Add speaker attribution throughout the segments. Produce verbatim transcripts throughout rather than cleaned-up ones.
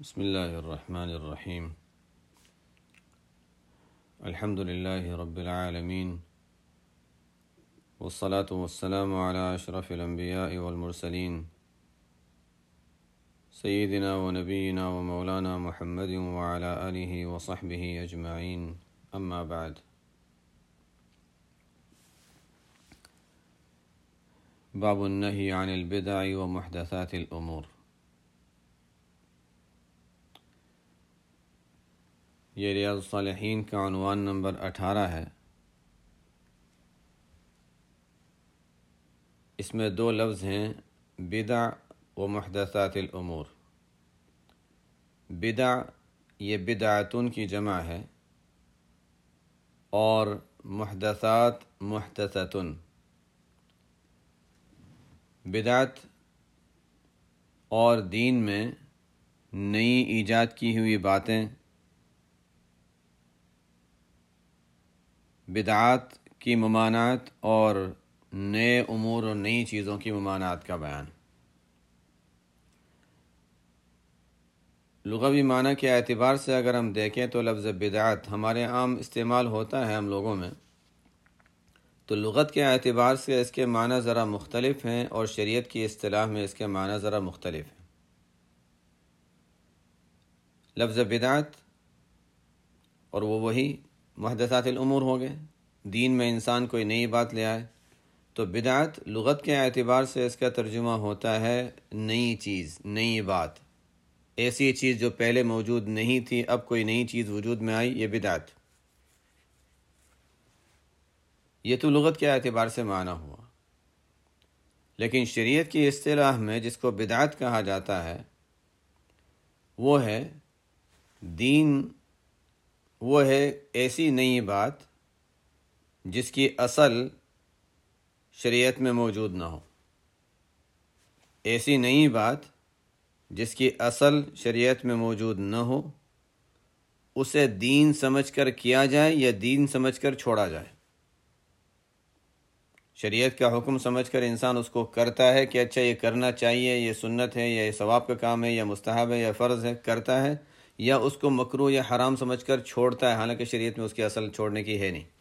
Speaker 1: بسم الله الرحمن الرحيم. الحمد لله رب العالمين، والصلاة والسلام على أشرف الأنبياء والمرسلين سيدنا ونبينا ومولانا محمد وعلى آله وصحبه أجمعين، أما بعد. باب النهي عن البدع ومحدثات الأمور. یہ ریاض الصالحین کا عنوان نمبر اٹھارہ ہے۔ اس میں دو لفظ ہیں، بدع و محدثات الامور۔ بدع یہ بدعتن کی جمع ہے، اور محدثات محدثتن۔ بدعت اور دین میں نئی ایجاد کی ہوئی باتیں، بدعات کی ممانعت اور نئے امور اور نئی چیزوں کی ممانعت کا بیان۔ لغوی معنی کے اعتبار سے اگر ہم دیکھیں تو لفظ بدعت ہمارے عام استعمال ہوتا ہے ہم لوگوں میں، تو لغت کے اعتبار سے اس کے معنی ذرا مختلف ہیں، اور شریعت کی اصطلاح میں اس کے معنی ذرا مختلف ہیں۔ لفظ بدعت اور وہ وہی محدثات الامور ہو گئے، دین میں انسان کوئی نئی بات لے آئے، تو بدعت لغت کے اعتبار سے اس کا ترجمہ ہوتا ہے نئی چیز، نئی بات، ایسی چیز جو پہلے موجود نہیں تھی، اب کوئی نئی چیز وجود میں آئی، یہ بدعت۔ یہ تو لغت کے اعتبار سے معنی ہوا، لیکن شریعت کی اصطلاح میں جس کو بدعت کہا جاتا ہے وہ ہے دین، وہ ہے ایسی نئی بات جس کی اصل شریعت میں موجود نہ ہو، ایسی نئی بات جس کی اصل شریعت میں موجود نہ ہو، اسے دین سمجھ کر کیا جائے یا دین سمجھ کر چھوڑا جائے۔ شریعت کا حکم سمجھ کر انسان اس کو کرتا ہے کہ اچھا یہ کرنا چاہیے، یہ سنت ہے، یا یہ ثواب کا کام ہے، یا مستحب ہے، یا فرض ہے، کرتا ہے، یا اس کو مکروہ یا حرام سمجھ کر چھوڑتا ہے، حالانکہ شریعت میں اس کی اصل چھوڑنے کی ہے نہیں۔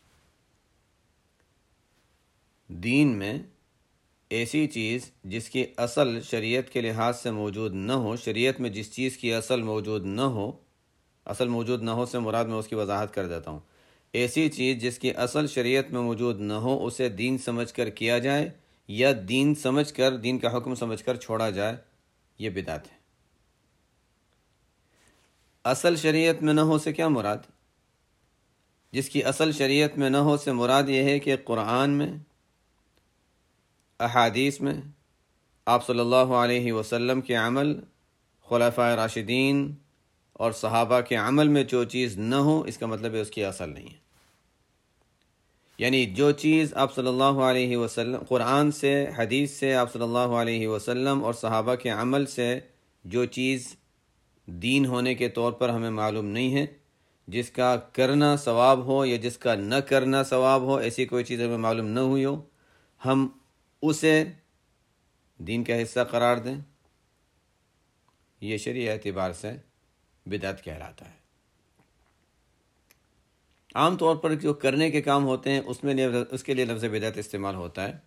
Speaker 1: دین میں ایسی چیز جس کی اصل شریعت کے لحاظ سے موجود نہ ہو، شریعت میں جس چیز کی اصل موجود نہ ہو، اصل موجود نہ ہو سے مراد میں اس کی وضاحت کر دیتا ہوں، ایسی چیز جس کی اصل شریعت میں موجود نہ ہو، اسے دین سمجھ کر کیا جائے یا دین سمجھ کر، دین کا حکم سمجھ کر چھوڑا جائے، یہ بدعت ہے۔ اصل شریعت میں نہ ہو سے کیا مراد؟ جس کی اصل شریعت میں نہ ہو سے مراد یہ ہے کہ قرآن میں، احادیث میں، آپ صلی اللہ علیہ وسلم کے عمل، خلفائے راشدین اور صحابہ کے عمل میں جو چیز نہ ہو، اس کا مطلب ہے اس کی اصل نہیں ہے۔ یعنی جو چیز آپ صلی اللہ علیہ وسلم، قرآن سے، حدیث سے، آپ صلی اللہ علیہ وسلم اور صحابہ کے عمل سے جو چیز دین ہونے کے طور پر ہمیں معلوم نہیں ہے، جس کا کرنا ثواب ہو یا جس کا نہ کرنا ثواب ہو، ایسی کوئی چیز ہمیں معلوم نہ ہوئی ہو، ہم اسے دین کا حصہ قرار دیں، یہ شرعی اعتبار سے بدعت کہلاتا ہے۔ عام طور پر جو کرنے کے کام ہوتے ہیں اس میں اس کے لیے لفظ بدعت استعمال ہوتا ہے،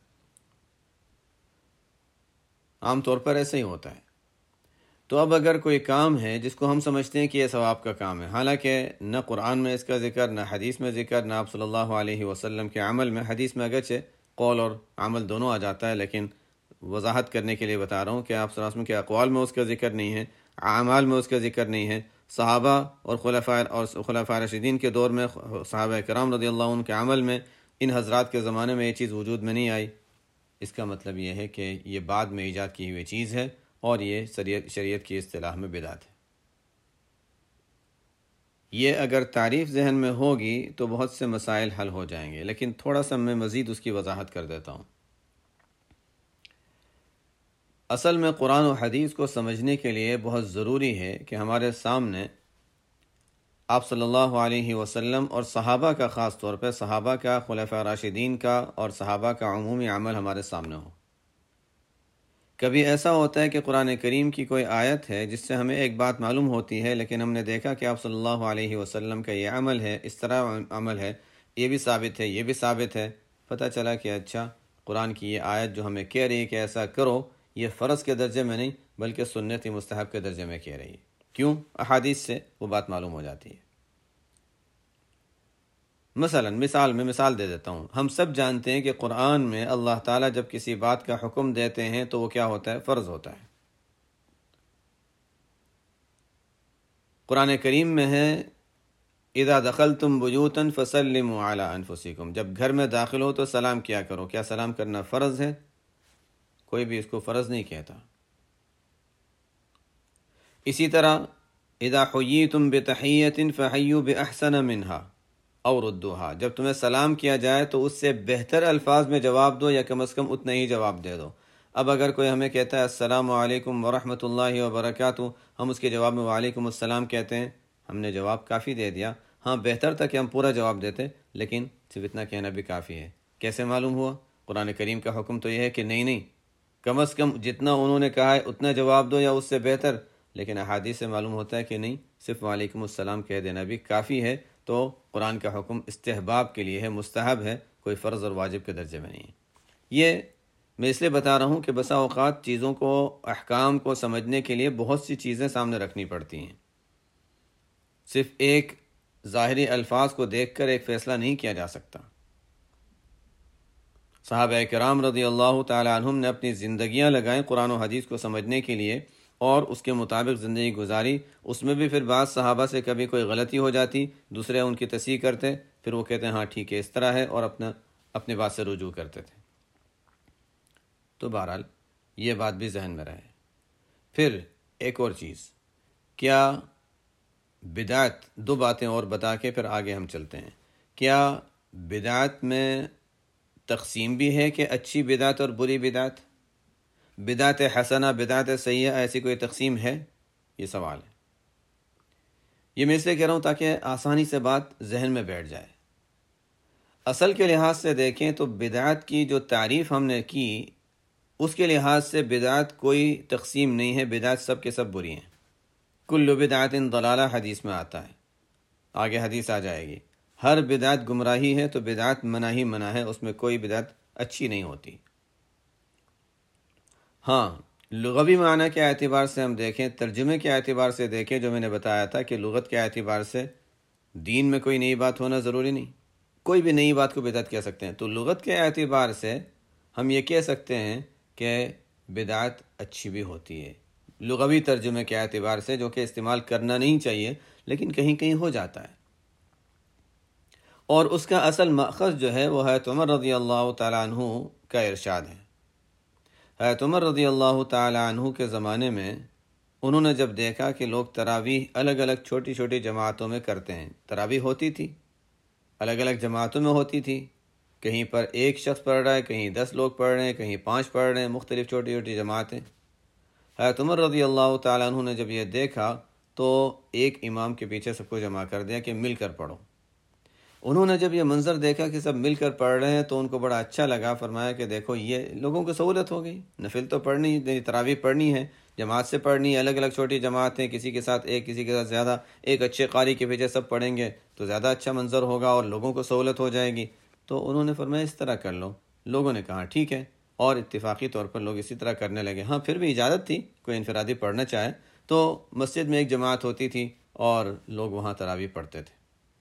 Speaker 1: عام طور پر ایسا ہی ہوتا ہے۔ تو اب اگر کوئی کام ہے جس کو ہم سمجھتے ہیں کہ یہ ثواب کا کام ہے، حالانکہ نہ قرآن میں اس کا ذکر، نہ حدیث میں ذکر، نہ آپ صلی اللہ علیہ وسلم کے عمل میں، حدیث میں اگرچہ قول اور عمل دونوں آ جاتا ہے، لیکن وضاحت کرنے کے لیے بتا رہا ہوں کہ آپ صلی اللہ علیہ وسلم کے اقوال میں اس کا ذکر نہیں ہے، اعمال میں اس کا ذکر نہیں ہے، صحابہ اور خلفاء اور خلفاء راشدین کے دور میں صحابہ کرام رضی اللہ عنہ کے عمل میں، ان حضرات کے زمانے میں یہ چیز وجود میں نہیں آئی، اس کا مطلب یہ ہے کہ یہ بعد میں ایجاد کی ہوئی چیز ہے، اور یہ شریعت شریعت کی اصطلاح میں بدعت ہے۔ یہ اگر تعریف ذہن میں ہوگی تو بہت سے مسائل حل ہو جائیں گے، لیکن تھوڑا سا میں مزید اس کی وضاحت کر دیتا ہوں۔ اصل میں قرآن و حدیث کو سمجھنے کے لیے بہت ضروری ہے کہ ہمارے سامنے آپ صلی اللہ علیہ وسلم اور صحابہ کا، خاص طور پہ صحابہ کا، خلفاء راشدین کا اور صحابہ کا عمومی عمل ہمارے سامنے ہو۔ کبھی ایسا ہوتا ہے کہ قرآن کریم کی کوئی آیت ہے جس سے ہمیں ایک بات معلوم ہوتی ہے، لیکن ہم نے دیکھا کہ آپ صلی اللہ علیہ وسلم کا یہ عمل ہے، اس طرح عمل ہے، یہ بھی ثابت ہے، یہ بھی ثابت ہے، پتہ چلا کہ اچھا قرآن کی یہ آیت جو ہمیں کہہ رہی ہے کہ ایسا کرو، یہ فرض کے درجے میں نہیں بلکہ سنت مستحب کے درجے میں کہہ رہی ہے۔ کیوں؟ احادیث سے وہ بات معلوم ہو جاتی ہے۔ مثلا مثال میں مثال دے دیتا ہوں، ہم سب جانتے ہیں کہ قرآن میں اللہ تعالیٰ جب کسی بات کا حکم دیتے ہیں تو وہ کیا ہوتا ہے؟ فرض ہوتا ہے۔ قرآن کریم میں ہے اذا دخلتم بیوتا فسلموا علی انفسکم، جب گھر میں داخل ہو تو سلام کیا کرو۔ کیا سلام کرنا فرض ہے؟ کوئی بھی اس کو فرض نہیں کہتا۔ اسی طرح اذا حییتم بتحیۃ فحیوا باحسن منہا اور ردوہا، جب تمہیں سلام کیا جائے تو اس سے بہتر الفاظ میں جواب دو یا کم از کم اتنا ہی جواب دے دو۔ اب اگر کوئی ہمیں کہتا ہے السلام علیکم ورحمۃ اللہ وبرکاتہ، ہم اس کے جواب میں وعلیکم السلام کہتے ہیں، ہم نے جواب کافی دے دیا۔ ہاں بہتر تھا کہ ہم پورا جواب دیتے، لیکن صرف اتنا کہنا بھی کافی ہے۔ کیسے معلوم ہوا؟ قرآن کریم کا حکم تو یہ ہے کہ نہیں نہیں، کم از کم جتنا انہوں نے کہا ہے اتنا جواب دو یا اس سے بہتر، لیکن احادیث سے معلوم ہوتا ہے کہ نہیں، صرف وعلیکم السلام کہہ دینا بھی کافی ہے۔ تو قرآن کا حکم استحباب کے لیے ہے، مستحب ہے، کوئی فرض اور واجب کے درجے میں نہیں ہے۔ یہ میں اس لیے بتا رہا ہوں کہ بسا اوقات چیزوں کو، احکام کو سمجھنے کے لیے بہت سی چیزیں سامنے رکھنی پڑتی ہیں، صرف ایک ظاہری الفاظ کو دیکھ کر ایک فیصلہ نہیں کیا جا سکتا۔ صحابہ کرام رضی اللہ تعالی عنہم نے اپنی زندگیاں لگائیں قرآن و حدیث کو سمجھنے کے لیے اور اس کے مطابق زندگی گزاری۔ اس میں بھی پھر بعض صحابہ سے کبھی کوئی غلطی ہو جاتی، دوسرے ان کی تصحیح کرتے، پھر وہ کہتے ہیں ہاں ٹھیک ہے اس طرح ہے، اور اپنا اپنی بات سے رجوع کرتے تھے۔ تو بہرحال یہ بات بھی ذہن میں رہے۔ پھر ایک اور چیز، کیا بدعت، دو باتیں اور بتا کے پھر آگے ہم چلتے ہیں۔ کیا بدعت میں تقسیم بھی ہے کہ اچھی بدعت اور بری بدعت؟ بدعت حسنہ، بدعت سیئہ، ایسی کوئی تقسیم ہے؟ یہ سوال ہے۔ یہ میں اس لیے کہہ رہا ہوں تاکہ آسانی سے بات ذہن میں بیٹھ جائے۔ اصل کے لحاظ سے دیکھیں تو بدعت کی جو تعریف ہم نے کی، اس کے لحاظ سے بدعت کوئی تقسیم نہیں ہے، بدعت سب کے سب بری ہیں۔ کل بدعت ضلالہ حدیث میں آتا ہے، آگے حدیث آ جائے گی۔ ہر بدعت گمراہی ہے، تو بدعت منع ہی منع ہے، اس میں کوئی بدعت اچھی نہیں ہوتی۔ ہاں لغوی معنی کے اعتبار سے ہم دیکھیں، ترجمے کے اعتبار سے دیکھیں، جو میں نے بتایا تھا کہ لغت کے اعتبار سے دین میں کوئی نئی بات ہونا ضروری نہیں، کوئی بھی نئی بات کو بدعت کہہ سکتے ہیں۔ تو لغت کے اعتبار سے ہم یہ کہہ سکتے ہیں کہ بدعت اچھی بھی ہوتی ہے، لغوی ترجمے کے اعتبار سے، جو کہ استعمال کرنا نہیں چاہیے لیکن کہیں کہیں ہو جاتا ہے۔ اور اس کا اصل مأخذ جو ہے وہ حضرت عمر رضی اللہ تعالیٰ عنہ کا ارشاد ہے۔ حضرت عمر رضی اللہ تعالیٰ عنہ کے زمانے میں انہوں نے جب دیکھا کہ لوگ تراویح الگ الگ چھوٹی چھوٹی جماعتوں میں کرتے ہیں، تراویح ہوتی تھی الگ الگ جماعتوں میں ہوتی تھی، کہیں پر ایک شخص پڑھ رہا ہے، کہیں دس لوگ پڑھ رہے ہیں، کہیں پانچ پڑھ رہے ہیں، مختلف چھوٹی چھوٹی جماعتیں۔ حضرت عمر رضی اللہ تعالیٰ عنہ نے جب یہ دیکھا تو ایک امام کے پیچھے سب کو جمع کر دیا کہ مل کر پڑھو۔ انہوں نے جب یہ منظر دیکھا کہ سب مل کر پڑھ رہے ہیں تو ان کو بڑا اچھا لگا، فرمایا کہ دیکھو یہ لوگوں کو سہولت ہو گئی، نفل تو پڑھنی، تراویح پڑھنی ہے، جماعت سے پڑھنی ہے، الگ الگ چھوٹی جماعتیں، کسی کے ساتھ ایک، کسی کے ساتھ زیادہ، ایک اچھے قاری کے پیچھے سب پڑھیں گے تو زیادہ اچھا منظر ہوگا اور لوگوں کو سہولت ہو جائے گی۔ تو انہوں نے فرمایا اس طرح کر لو۔ لوگوں نے کہا ٹھیک ہے، اور اتفاقی طور پر لوگ اسی طرح کرنے لگے۔ ہاں پھر بھی اجازت تھی، کوئی انفرادی پڑھنا چاہے تو مسجد میں ایک جماعت ہوتی تھی اور لوگ وہاں تراویح پڑھتے تھے۔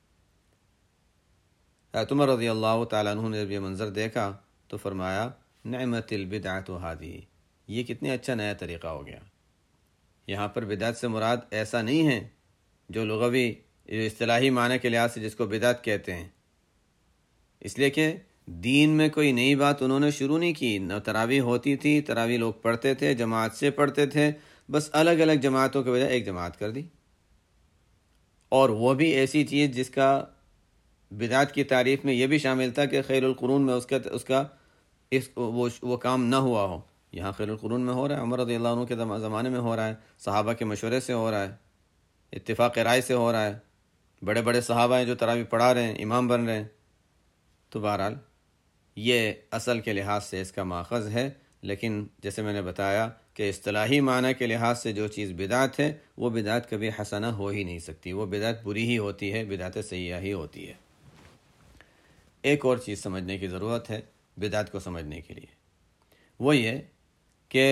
Speaker 1: حضرت عمر رضی اللہ تعالیٰ عنہ نے جب یہ منظر دیکھا تو فرمایا نعمت البدعۃ ھذہ، یہ کتنے اچھا نیا طریقہ ہو گیا۔ یہاں پر بدعت سے مراد ایسا نہیں ہے جو لغوی اصطلاحی معنی کے لحاظ سے جس کو بدعت کہتے ہیں، اس لیے کہ دین میں کوئی نئی بات انہوں نے شروع نہیں کی۔ نہ تراویح ہوتی تھی، تراویح لوگ پڑھتے تھے، جماعت سے پڑھتے تھے، بس الگ الگ جماعتوں کے بجائے ایک جماعت کر دی، اور وہ بھی ایسی چیز جس کا بدعت کی تعریف میں یہ بھی شامل تھا کہ خیر القرون میں اس کا اس کا اس وہ وہ کام نہ ہوا ہو۔ یہاں خیر القرون میں ہو رہا ہے، عمر رضی اللہ عنہ کے زمانے میں ہو رہا ہے، صحابہ کے مشورے سے ہو رہا ہے، اتفاق رائے سے ہو رہا ہے، بڑے بڑے صحابہ ہیں جو تراویح پڑھا رہے ہیں، امام بن رہے ہیں۔ تو بہرحال یہ اصل کے لحاظ سے اس کا ماخذ ہے، لیکن جیسے میں نے بتایا کہ اصطلاحی معنی کے لحاظ سے جو چیز بدعت ہے وہ بدعت کبھی حسنہ ہو ہی نہیں سکتی، وہ بدعت بری ہی ہوتی ہے، بدعت سیئہ ہی ہوتی ہے۔ ایک اور چیز سمجھنے کی ضرورت ہے بدعت کو سمجھنے کے لیے، وہ یہ کہ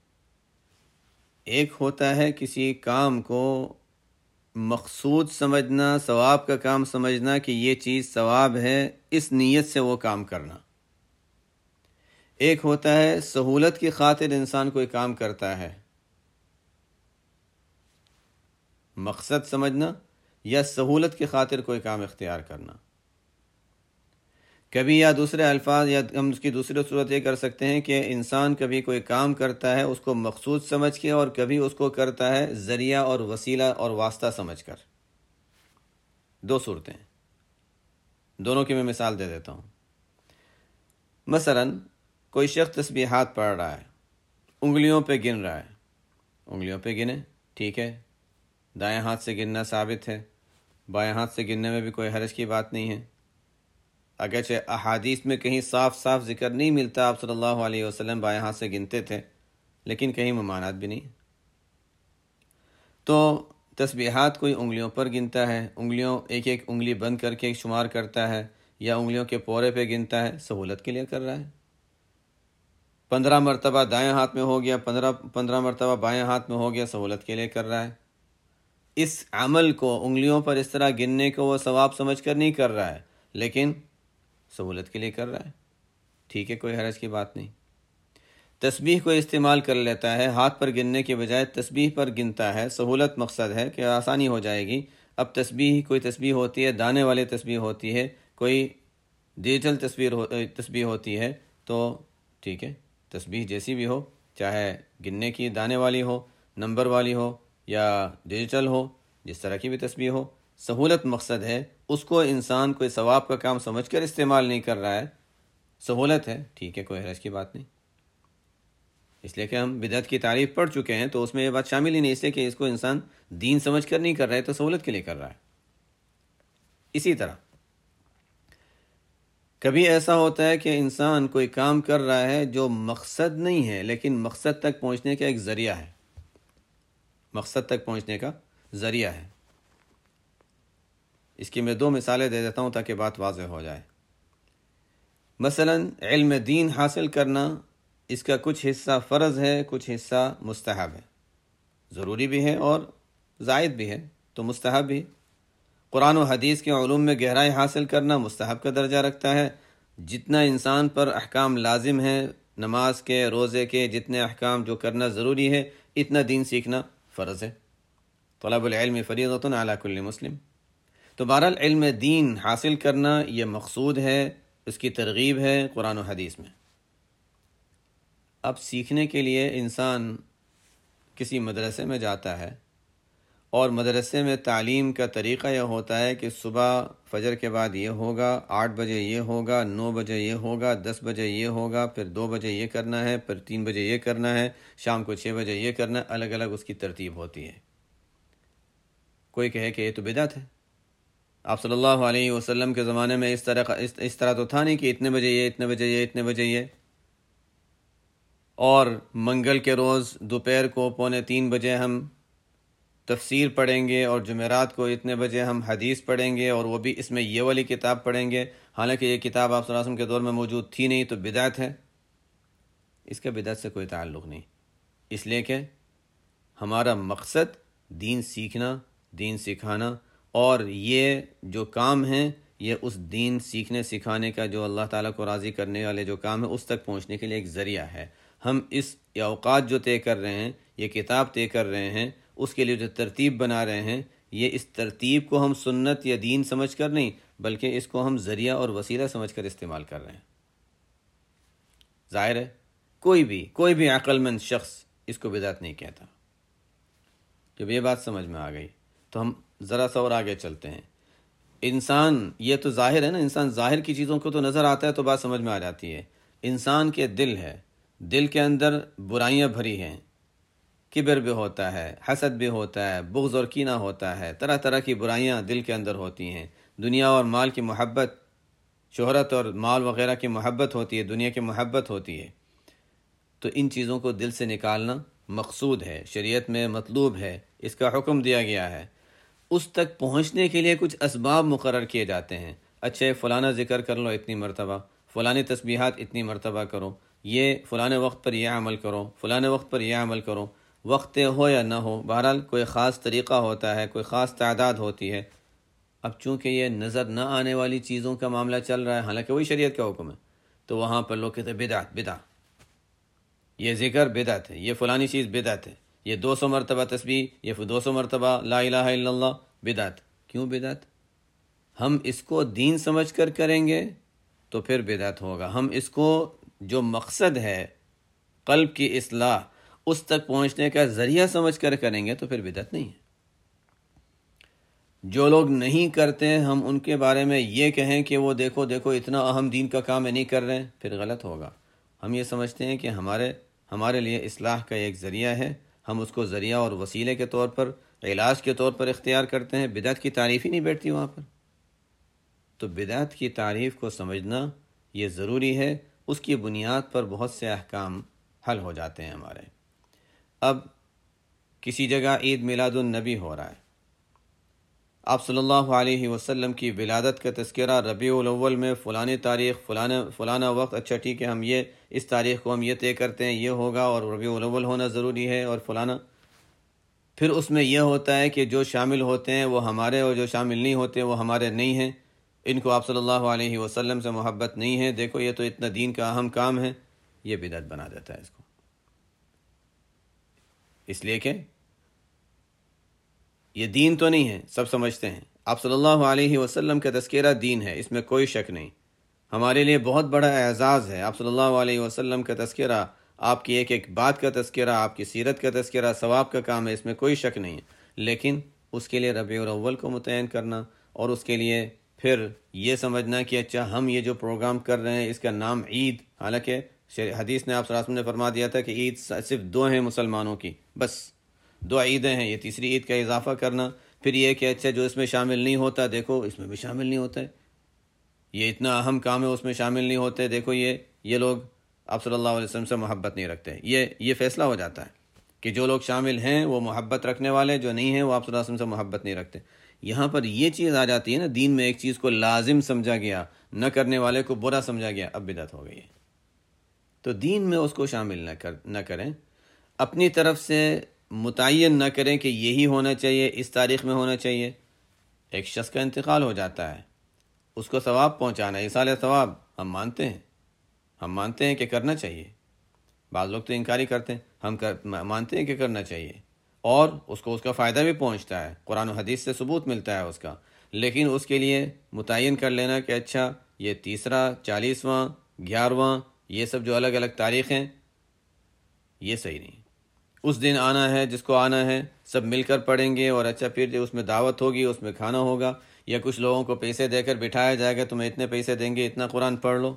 Speaker 1: ایک ہوتا ہے کسی کام کو مقصود سمجھنا، ثواب کا کام سمجھنا کہ یہ چیز ثواب ہے، اس نیت سے وہ کام کرنا۔ ایک ہوتا ہے سہولت کی خاطر انسان کوئی کام کرتا ہے، مقصد سمجھنا یا سہولت کی خاطر کوئی کام اختیار کرنا۔ کبھی یا دوسرے الفاظ یا ہم اس کی دوسری صورت یہ کر سکتے ہیں کہ انسان کبھی کوئی کام کرتا ہے اس کو مقصود سمجھ کے، اور کبھی اس کو کرتا ہے ذریعہ اور وسیلہ اور واسطہ سمجھ کر۔ دو صورتیں، دونوں کی میں مثال دے دیتا ہوں۔ مثلا کوئی شخص تسبیحات پڑھ رہا ہے، انگلیوں پہ گن رہا ہے، انگلیوں پہ گنے، ٹھیک ہے، دائیں ہاتھ سے گننا ثابت ہے، بائیں ہاتھ سے گننے میں بھی کوئی حرج کی بات نہیں ہے، اگرچہ احادیث میں کہیں صاف صاف ذکر نہیں ملتا آپ صلی اللہ علیہ وسلم بائیں ہاتھ سے گنتے تھے، لیکن کہیں ممانعت بھی نہیں۔ تو تسبیحات کوئی انگلیوں پر گنتا ہے، انگلیوں ایک ایک انگلی بند کر کے شمار کرتا ہے، یا انگلیوں کے پورے پہ گنتا ہے، سہولت کے لیے کر رہا ہے۔ پندرہ مرتبہ دائیں ہاتھ میں ہو گیا، پندرہ پندرہ مرتبہ بائیں ہاتھ میں ہو گیا، سہولت کے لیے کر رہا ہے۔ اس عمل کو انگلیوں پر اس طرح گننے کو وہ ثواب سمجھ کر نہیں کر رہا ہے، لیکن سہولت کے لیے کر رہا ہے، ٹھیک ہے، کوئی حرج کی بات نہیں۔ تسبیح کو استعمال کر لیتا ہے، ہاتھ پر گننے کے بجائے تسبیح پر گنتا ہے، سہولت مقصد ہے کہ آسانی ہو جائے گی۔ اب تسبیح کوئی تسبیح ہوتی ہے دانے والی تسبیح ہوتی ہے، کوئی ڈیجیٹل تصویر ہو تسبیح ہوتی ہے، تو ٹھیک ہے، تسبیح جیسی بھی ہو، چاہے گننے کی دانے والی ہو، نمبر والی ہو یا ڈیجیٹل ہو، جس طرح کی بھی تسبیح ہو، سہولت مقصد ہے، اس کو انسان کوئی ثواب کا کام سمجھ کر استعمال نہیں کر رہا ہے، سہولت ہے، ٹھیک ہے، کوئی حرج کی بات نہیں۔ اس لیے کہ ہم بدعت کی تعریف پڑھ چکے ہیں تو اس میں یہ بات شامل ہی نہیں، اس لیے کہ اس کو انسان دین سمجھ کر نہیں کر رہا ہے، تو سہولت کے لیے کر رہا ہے۔ اسی طرح کبھی ایسا ہوتا ہے کہ انسان کوئی کام کر رہا ہے جو مقصد نہیں ہے، لیکن مقصد تک پہنچنے کا ایک ذریعہ ہے، مقصد تک پہنچنے کا ذریعہ ہے۔ اس کی میں دو مثالیں دے دیتا ہوں تاکہ بات واضح ہو جائے۔ مثلا علم دین حاصل کرنا، اس کا کچھ حصہ فرض ہے، کچھ حصہ مستحب ہے، ضروری بھی ہے اور زائد بھی ہے، تو مستحب بھی۔ قرآن و حدیث کے علوم میں گہرائی حاصل کرنا مستحب کا درجہ رکھتا ہے۔ جتنا انسان پر احکام لازم ہیں، نماز کے، روزے کے، جتنے احکام جو کرنا ضروری ہے، اتنا دین سیکھنا فرض ہے۔ طلب العلم فریضۃ علی کل مسلم۔ تو بہرحال علم دین حاصل کرنا یہ مقصود ہے، اس کی ترغیب ہے قرآن و حدیث میں۔ اب سیکھنے کے لیے انسان کسی مدرسے میں جاتا ہے، اور مدرسے میں تعلیم کا طریقہ یہ ہوتا ہے کہ صبح فجر کے بعد یہ ہوگا، آٹھ بجے یہ ہوگا، نو بجے یہ ہوگا، دس بجے یہ ہوگا، پھر دو بجے یہ کرنا ہے، پھر تین بجے یہ کرنا ہے، شام کو چھ بجے یہ کرنا ہے، الگ الگ اس کی ترتیب ہوتی ہے۔ کوئی کہے کہ یہ تو بدعت ہے، آپ صلی اللہ علیہ وسلم کے زمانے میں اس طرح اس, اس طرح تو تھا نہیں کہ اتنے بجے یہ، اتنے بجے یہ، اتنے بجے یہ، اور منگل کے روز دوپہر کو پونے تین بجے ہم تفسیر پڑھیں گے، اور جمعرات کو اتنے بجے ہم حدیث پڑھیں گے، اور وہ بھی اس میں یہ والی کتاب پڑھیں گے، حالانکہ یہ کتاب آپ صلی اللہ علیہ وسلم کے دور میں موجود تھی نہیں، تو بدعت ہے۔ اس کا بدعت سے کوئی تعلق نہیں، اس لیے کہ ہمارا مقصد دین سیکھنا، دین سکھانا، اور یہ جو کام ہیں یہ اس دین سیکھنے سکھانے کا جو اللہ تعالیٰ کو راضی کرنے والے جو کام ہے اس تک پہنچنے کے لیے ایک ذریعہ ہے۔ ہم اس اوقات جو طے کر رہے ہیں، یہ کتاب طے کر رہے ہیں، اس کے لیے جو ترتیب بنا رہے ہیں، یہ اس ترتیب کو ہم سنت یا دین سمجھ کر نہیں، بلکہ اس کو ہم ذریعہ اور وسیلہ سمجھ کر استعمال کر رہے ہیں۔ ظاہر ہے کوئی بھی کوئی بھی عقل مند شخص اس کو بدعت نہیں کہتا۔ جب یہ بات سمجھ میں آ گئی تو ہم ذرا سا اور آگے چلتے ہیں۔ انسان، یہ تو ظاہر ہے نا، انسان ظاہر کی چیزوں کو تو نظر آتا ہے تو بات سمجھ میں آ جاتی ہے۔ انسان کے دل ہے، دل کے اندر برائیاں بھری ہیں، کبر بھی ہوتا ہے، حسد بھی ہوتا ہے، بغض اور کینہ ہوتا ہے، طرح طرح کی برائیاں دل کے اندر ہوتی ہیں، دنیا اور مال کی محبت، شہرت اور مال وغیرہ کی محبت ہوتی ہے، دنیا کی محبت ہوتی ہے۔ تو ان چیزوں کو دل سے نکالنا مقصود ہے، شریعت میں مطلوب ہے، اس کا حکم دیا گیا ہے۔ اس تک پہنچنے کے لیے کچھ اسباب مقرر کیے جاتے ہیں۔ اچھا فلانا ذکر کر لو اتنی مرتبہ، فلانی تسبیحات اتنی مرتبہ کرو، یہ فلانے وقت پر یہ عمل کرو، فلانے وقت پر یہ عمل کرو، وقت ہو یا نہ ہو، بہرحال کوئی خاص طریقہ ہوتا ہے، کوئی خاص تعداد ہوتی ہے۔ اب چونکہ یہ نظر نہ آنے والی چیزوں کا معاملہ چل رہا ہے، حالانکہ وہی شریعت کا حکم ہے، تو وہاں پر لوگ کہتے ہیں بدعت بدعت، یہ ذکر بدعت ہے، یہ فلانی چیز بدعت ہے، یہ دو سو مرتبہ تسبیح، یہ دو سو مرتبہ لا الہ الا اللہ بدعت۔ کیوں بدعت؟ ہم اس کو دین سمجھ کر کریں گے تو پھر بدعت ہوگا، ہم اس کو جو مقصد ہے قلب کی اصلاح، اس تک پہنچنے کا ذریعہ سمجھ کر کریں گے تو پھر بدعت نہیں ہے۔ جو لوگ نہیں کرتے ہم ان کے بارے میں یہ کہیں کہ وہ دیکھو دیکھو اتنا اہم دین کا کام ہے نہیں کر رہے ہیں، پھر غلط ہوگا۔ ہم یہ سمجھتے ہیں کہ ہمارے ہمارے لیے اصلاح کا ایک ذریعہ ہے، ہم اس کو ذریعہ اور وسیلے کے طور پر، علاج کے طور پر اختیار کرتے ہیں، بدعت کی تعریف ہی نہیں بیٹھتی وہاں پر۔ تو بدعت کی تعریف کو سمجھنا یہ ضروری ہے، اس کی بنیاد پر بہت سے احکام حل ہو جاتے ہیں ہمارے۔ اب کسی جگہ عید میلاد النبی ہو رہا ہے، آپ صلی اللہ علیہ وسلم کی ولادت کا تذکرہ ربیع الاول میں فلانی تاریخ فلانا فلانا وقت، اچھا ٹھیک ہے ہم یہ اس تاریخ کو ہم یہ طے کرتے ہیں یہ ہوگا اور ربیع الاول ہونا ضروری ہے اور فلانا، پھر اس میں یہ ہوتا ہے کہ جو شامل ہوتے ہیں وہ ہمارے اور جو شامل نہیں ہوتے وہ ہمارے نہیں ہیں، ان کو آپ صلی اللہ علیہ وسلم سے محبت نہیں ہے، دیکھو یہ تو اتنا دین کا اہم کام ہے، یہ بدعت بنا دیتا ہے اس کو۔ اس لیے کہ یہ دین تو نہیں ہے، سب سمجھتے ہیں آپ صلی اللہ علیہ وسلم کا تذکرہ دین ہے، اس میں کوئی شک نہیں، ہمارے لیے بہت بڑا اعزاز ہے آپ صلی اللہ علیہ وسلم کا تذکرہ، آپ کی ایک ایک بات کا تذکرہ، آپ کی سیرت کا تذکرہ ثواب کا کام ہے، اس میں کوئی شک نہیں ہے، لیکن اس کے لیے ربیع الاول کو متعین کرنا اور اس کے لیے پھر یہ سمجھنا کہ اچھا ہم یہ جو پروگرام کر رہے ہیں اس کا نام عید، حالانکہ حدیث نے آپ صلی اللہ علیہ وسلم نے فرما دیا تھا کہ عید صرف دو ہیں مسلمانوں کی، بس دو عیدیں ہیں، یہ تیسری عید کا اضافہ کرنا، پھر یہ کہ اچھا جو اس میں شامل نہیں ہوتا دیکھو اس میں بھی شامل نہیں ہوتا ہے، یہ اتنا اہم کام ہے اس میں شامل نہیں ہوتے، دیکھو یہ یہ لوگ آپ صلی اللہ علیہ وسلم سے محبت نہیں رکھتے، یہ یہ فیصلہ ہو جاتا ہے کہ جو لوگ شامل ہیں وہ محبت رکھنے والے، جو نہیں ہیں وہ آپ صلی اللہ علیہ وسلم سے محبت نہیں رکھتے۔ یہاں پر یہ چیز آ جاتی ہے نا، دین میں ایک چیز کو لازم سمجھا گیا، نہ کرنے والے کو برا سمجھا گیا، اب بدعت ہو گئی ہے۔ تو دین میں اس کو شامل نہ کر نہ کریں، اپنی طرف سے متعین نہ کریں کہ یہی ہونا چاہیے، اس تاریخ میں ہونا چاہیے۔ ایک شخص کا انتقال ہو جاتا ہے، اس کو ثواب پہنچانا، ایصال ثواب ہم مانتے ہیں، ہم مانتے ہیں کہ کرنا چاہیے، بعض لوگ تو انکاری کرتے ہیں، ہم کر مانتے ہیں کہ کرنا چاہیے اور اس کو اس کا فائدہ بھی پہنچتا ہے، قرآن و حدیث سے ثبوت ملتا ہے اس کا، لیکن اس کے لیے متعین کر لینا کہ اچھا یہ تیسرا، چالیسواں، گیارہواں، یہ سب جو الگ الگ تاریخ ہیں یہ صحیح نہیں۔ اس دن آنا ہے جس کو آنا ہے، سب مل کر پڑھیں گے اور اچھا پھر اس میں دعوت ہوگی، اس میں کھانا ہوگا، یا کچھ لوگوں کو پیسے دے کر بٹھایا جائے گا، تمہیں اتنے پیسے دیں گے اتنا قرآن پڑھ لو۔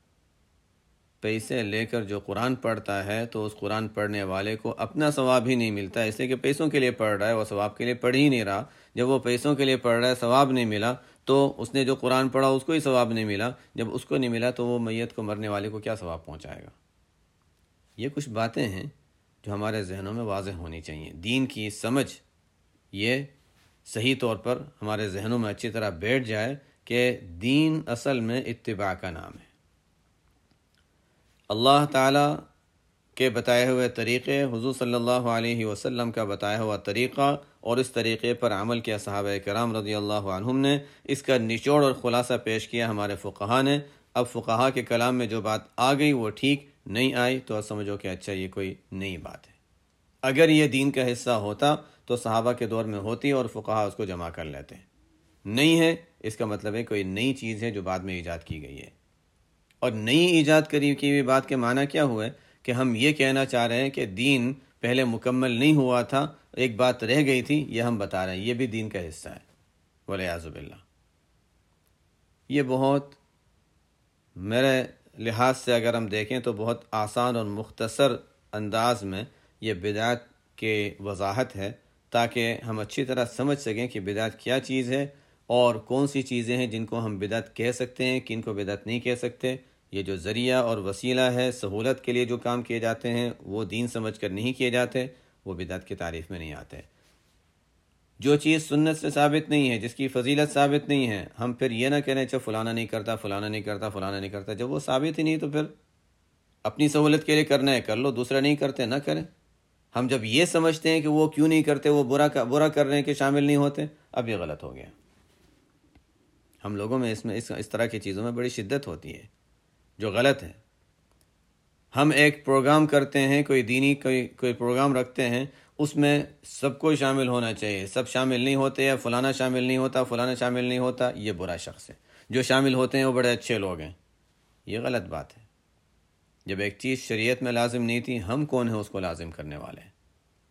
Speaker 1: پیسے لے کر جو قرآن پڑھتا ہے تو اس قرآن پڑھنے والے کو اپنا ثواب ہی نہیں ملتا، اس لیے کہ پیسوں کے لیے پڑھ رہا ہے، وہ ثواب کے لیے پڑھ ہی نہیں رہا۔ جب وہ پیسوں کے لیے پڑھ رہا ہے، ثواب نہیں ملا، تو اس نے جو قرآن پڑھا اس کو ہی ثواب نہیں ملا، جب اس کو نہیں ملا تو وہ میت کو، مرنے والے کو کیا ثواب پہنچائے گا؟ یہ کچھ باتیں ہیں جو ہمارے ذہنوں میں واضح ہونی چاہیے، دین کی سمجھ یہ صحیح طور پر ہمارے ذہنوں میں اچھی طرح بیٹھ جائے کہ دین اصل میں اتباع کا نام ہے، اللہ تعالیٰ کے بتائے ہوئے طریقے، حضور صلی اللہ علیہ وسلم کا بتایا ہوا طریقہ اور اس طریقے پر عمل کیا صحابہ کرام رضی اللہ عنہم نے، اس کا نچوڑ اور خلاصہ پیش کیا ہمارے فقہا نے۔ اب فقہا کے کلام میں جو بات آ گئی وہ ٹھیک، نہیں آئی تو سمجھو کہ اچھا یہ کوئی نئی بات ہے، اگر یہ دین کا حصہ ہوتا تو صحابہ کے دور میں ہوتی اور فقہا اس کو جمع کر لیتے، نہیں ہے اس کا مطلب ہے کوئی نئی چیز ہے جو بعد میں ایجاد کی گئی ہے۔ اور نئی ایجاد کری کی ہوئی بات کے معنی کیا ہوا ہے کہ ہم یہ کہنا چاہ رہے ہیں کہ دین پہلے مکمل نہیں ہوا تھا، ایک بات رہ گئی تھی، یہ ہم بتا رہے ہیں، یہ بھی دین کا حصہ ہے، والعیاذ باللہ۔ یہ بہت میرے لحاظ سے اگر ہم دیکھیں تو بہت آسان اور مختصر انداز میں یہ بدعت کی وضاحت ہے، تاکہ ہم اچھی طرح سمجھ سکیں کہ بدعت کیا چیز ہے اور کون سی چیزیں ہیں جن کو ہم بدعت کہہ سکتے ہیں، کن کو بدعت نہیں کہہ سکتے۔ یہ جو ذریعہ اور وسیلہ ہے سہولت کے لیے جو کام کیے جاتے ہیں وہ دین سمجھ کر نہیں کیے جاتے، وہ بدعت کی تعریف میں نہیں آتے۔ جو چیز سنت سے ثابت نہیں ہے، جس کی فضیلت ثابت نہیں ہے، ہم پھر یہ نہ کہنے چاہے فلانا نہیں کرتا فلانا نہیں کرتا فلانا نہیں کرتا، جب وہ ثابت ہی نہیں تو پھر اپنی سہولت کے لیے کرنا ہے کر لو، دوسرا نہیں کرتے نہ کریں۔ ہم جب یہ سمجھتے ہیں کہ وہ کیوں نہیں کرتے، وہ برا برا کر رہے ہیں کہ شامل نہیں ہوتے، اب یہ غلط ہو گیا۔ ہم لوگوں میں اس میں اس اس طرح کی چیزوں میں بڑی شدت ہوتی ہے جو غلط ہے۔ ہم ایک پروگرام کرتے ہیں، کوئی دینی کوئی کوئی پروگرام رکھتے ہیں، اس میں سب کو شامل ہونا چاہیے، سب شامل نہیں ہوتے، یا فلانا شامل نہیں ہوتا فلانا شامل نہیں ہوتا، یہ برا شخص ہے۔ جو شامل ہوتے ہیں وہ بڑے اچھے لوگ ہیں، یہ غلط بات ہے۔ جب ایک چیز شریعت میں لازم نہیں تھی، ہم کون ہیں اس کو لازم کرنے والے ہیں؟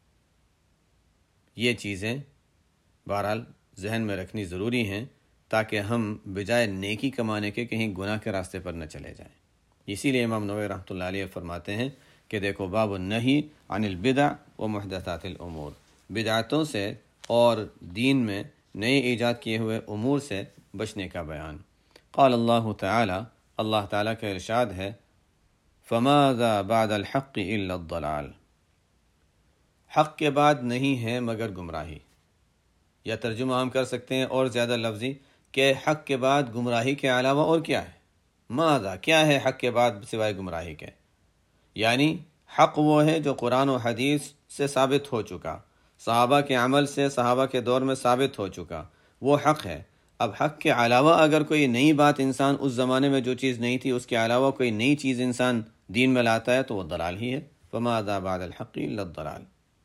Speaker 1: یہ چیزیں بہرحال ذہن میں رکھنی ضروری ہیں تاکہ ہم بجائے نیکی کمانے کے کہیں گناہ کے راستے پر نہ چلے جائیں۔ اسی لیے امام نووی رحمۃ اللہ علیہ فرماتے ہیں کہ دیکھو باب النہی عن البدع و محدثات الامور، بدعتوں سے اور دین میں نئے ایجاد کیے ہوئے امور سے بچنے کا بیان۔ قال اللہ تعالی، اللہ تعالیٰ کا ارشاد ہے، فماذا بعد الحق الا الضلال، حق کے بعد نہیں ہے مگر گمراہی۔ یا ترجمہ ہم کر سکتے ہیں اور زیادہ لفظی کہ حق کے بعد گمراہی کے علاوہ اور کیا ہے؟ ماذا، کیا ہے حق کے بعد سوائے گمراہی کے؟ یعنی حق وہ ہے جو قرآن و حدیث سے ثابت ہو چکا، صحابہ کے عمل سے صحابہ کے دور میں ثابت ہو چکا، وہ حق ہے۔ اب حق کے علاوہ اگر کوئی نئی بات انسان اس زمانے میں جو چیز نہیں تھی اس کے علاوہ کوئی نئی چیز انسان دین میں لاتا ہے تو وہ ضلال ہی ہے۔ فماذا بعد الحق الا الضلال۔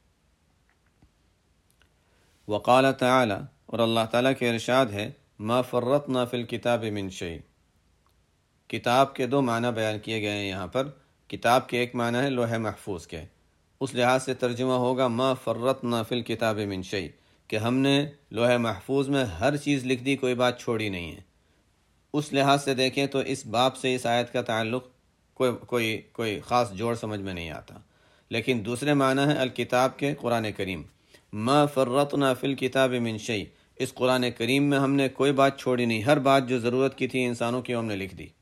Speaker 1: وقال تعالی، اور اللہ تعالیٰ کے ارشاد ہے، ما فرطنا فی الکتاب من شیء۔ کتاب کے دو معنی بیان کیے گئے ہیں یہاں پر۔ کتاب کے ایک معنی ہے لوح محفوظ کے، اس لحاظ سے ترجمہ ہوگا ما فرطنا فی الکتاب من شیء، کہ ہم نے لوح محفوظ میں ہر چیز لکھ دی، کوئی بات چھوڑی نہیں ہے۔ اس لحاظ سے دیکھیں تو اس باب سے اس آیت کا تعلق کوئی کوئی کوئی خاص جوڑ سمجھ میں نہیں آتا۔ لیکن دوسرے معنی ہے الکتاب کے قرآن کریم، ما فرطنا فی الکتاب من شیء، اس قرآن کریم میں ہم نے کوئی بات چھوڑی نہیں، ہر بات جو ضرورت کی تھی انسانوں کی ہم نے لکھ دی۔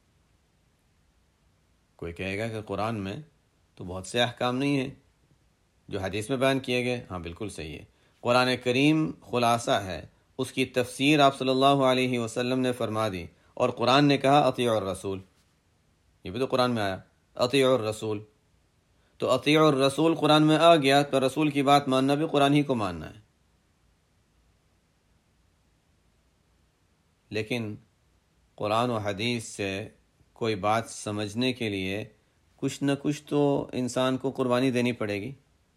Speaker 1: کوئی کہے گا کہ قرآن میں تو بہت سے احکام نہیں ہیں جو حدیث میں بیان کیے گئے۔ ہاں بالکل صحیح ہے، قرآن کریم خلاصہ ہے، اس کی تفسیر آپ صلی اللہ علیہ وسلم نے فرما دی، اور قرآن نے کہا اطیعوا الرسول، یہ بھی تو قرآن میں آیا اطیعوا الرسول، تو اطیعوا الرسول قرآن میں آ گیا تو رسول کی بات ماننا بھی قرآن ہی کو ماننا ہے۔ لیکن قرآن و حدیث سے کوئی بات سمجھنے کے لیے کچھ نہ کچھ تو انسان کو قربانی دینی پڑے گی۔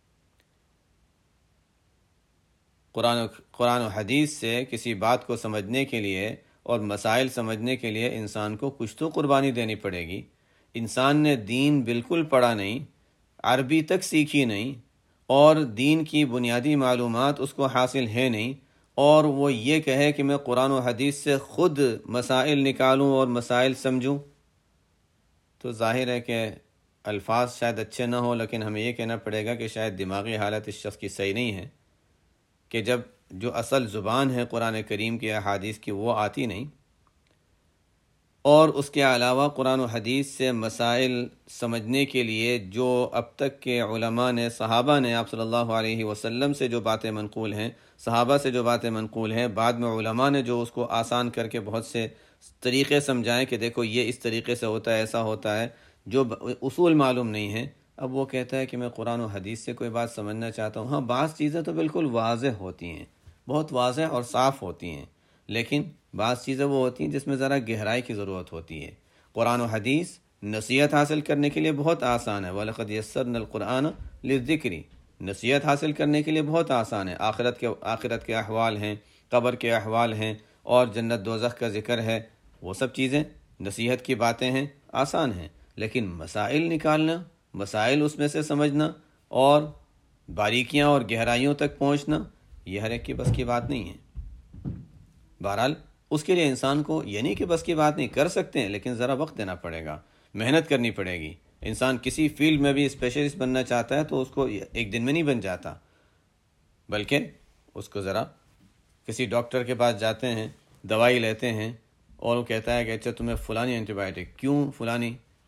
Speaker 1: قرآن و قرآن و حدیث سے کسی بات کو سمجھنے کے لیے اور مسائل سمجھنے کے لیے انسان کو کچھ تو قربانی دینی پڑے گی۔ انسان نے دین بالکل پڑھا نہیں، عربی تک سیکھی نہیں، اور دین کی بنیادی معلومات اس کو حاصل ہے نہیں، اور وہ یہ کہے کہ میں قرآن و حدیث سے خود مسائل نکالوں اور مسائل سمجھوں، تو ظاہر ہے کہ الفاظ شاید اچھے نہ ہوں، لیکن ہمیں یہ کہنا پڑے گا کہ شاید دماغی حالت اس شخص کی صحیح نہیں ہے کہ جب جو اصل زبان ہے قرآن کریم کی احادیث کی وہ آتی نہیں، اور اس کے علاوہ قرآن و حدیث سے مسائل سمجھنے کے لیے جو اب تک کے علماء نے، صحابہ نے آپ صلی اللہ علیہ وسلم سے جو باتیں منقول ہیں، صحابہ سے جو باتیں منقول ہیں، بعد میں علماء نے جو اس کو آسان کر کے بہت سے طریقے سمجھائیں کہ دیکھو یہ اس طریقے سے ہوتا ہے، ایسا ہوتا ہے، جو اصول معلوم نہیں ہیں، اب وہ کہتا ہے کہ میں قرآن و حدیث سے کوئی بات سمجھنا چاہتا ہوں۔ ہاں بعض چیزیں تو بالکل واضح ہوتی ہیں، بہت واضح اور صاف ہوتی ہیں، لیکن بعض چیزیں وہ ہوتی ہیں جس میں ذرا گہرائی کی ضرورت ہوتی ہے۔ قرآن و حدیث نصیحت حاصل کرنے کے لیے بہت آسان ہے، وَلَقَدْ يَسَّرْنَا الْقُرْآنَ لِلذِّكْرِ، نصیحت حاصل کرنے کے لیے بہت آسان ہے۔ آخرت کے آخرت کے احوال ہیں، قبر کے احوال ہیں، اور جنت دوزخ کا ذکر ہے، وہ سب چیزیں نصیحت کی باتیں ہیں، آسان ہیں، لیکن مسائل نکالنا، مسائل اس میں سے سمجھنا اور باریکیاں اور گہرائیوں تک پہنچنا، یہ ہر ایک کی بس کی بات نہیں ہے۔ بہرحال اس کے لیے انسان کو یہ نہیں کہ بس کی بات نہیں، کر سکتے ہیں، لیکن ذرا وقت دینا پڑے گا، محنت کرنی پڑے گی۔ انسان کسی فیلڈ میں بھی اسپیشلسٹ بننا چاہتا ہے تو اس کو ایک دن میں نہیں بن جاتا، بلکہ اس کو ذرا کسی ڈاکٹر کے پاس جاتے ہیں، دوائی لیتے ہیں، اور وہ کہتا ہے کہ اچھا تمہیں فلانی اینٹی بائیوٹک، کیوں فلانی؟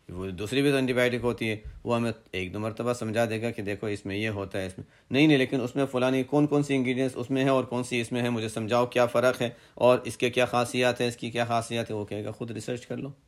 Speaker 1: وہ دوسری بھی تو اینٹی بائیوٹک ہوتی ہے، وہ ہمیں ایک دو مرتبہ سمجھا دے گا کہ دیکھو اس میں یہ ہوتا ہے، اس میں نہیں نہیں لیکن اس میں فلانی کون کون سی انگریڈینٹس اس میں ہے اور کون سی اس میں ہے، مجھے سمجھاؤ کیا فرق ہے اور اس کے کیا خاصیات ہیں، اس کی کیا خاصیات ہے، وہ کہے گا خود ریسرچ کر لو۔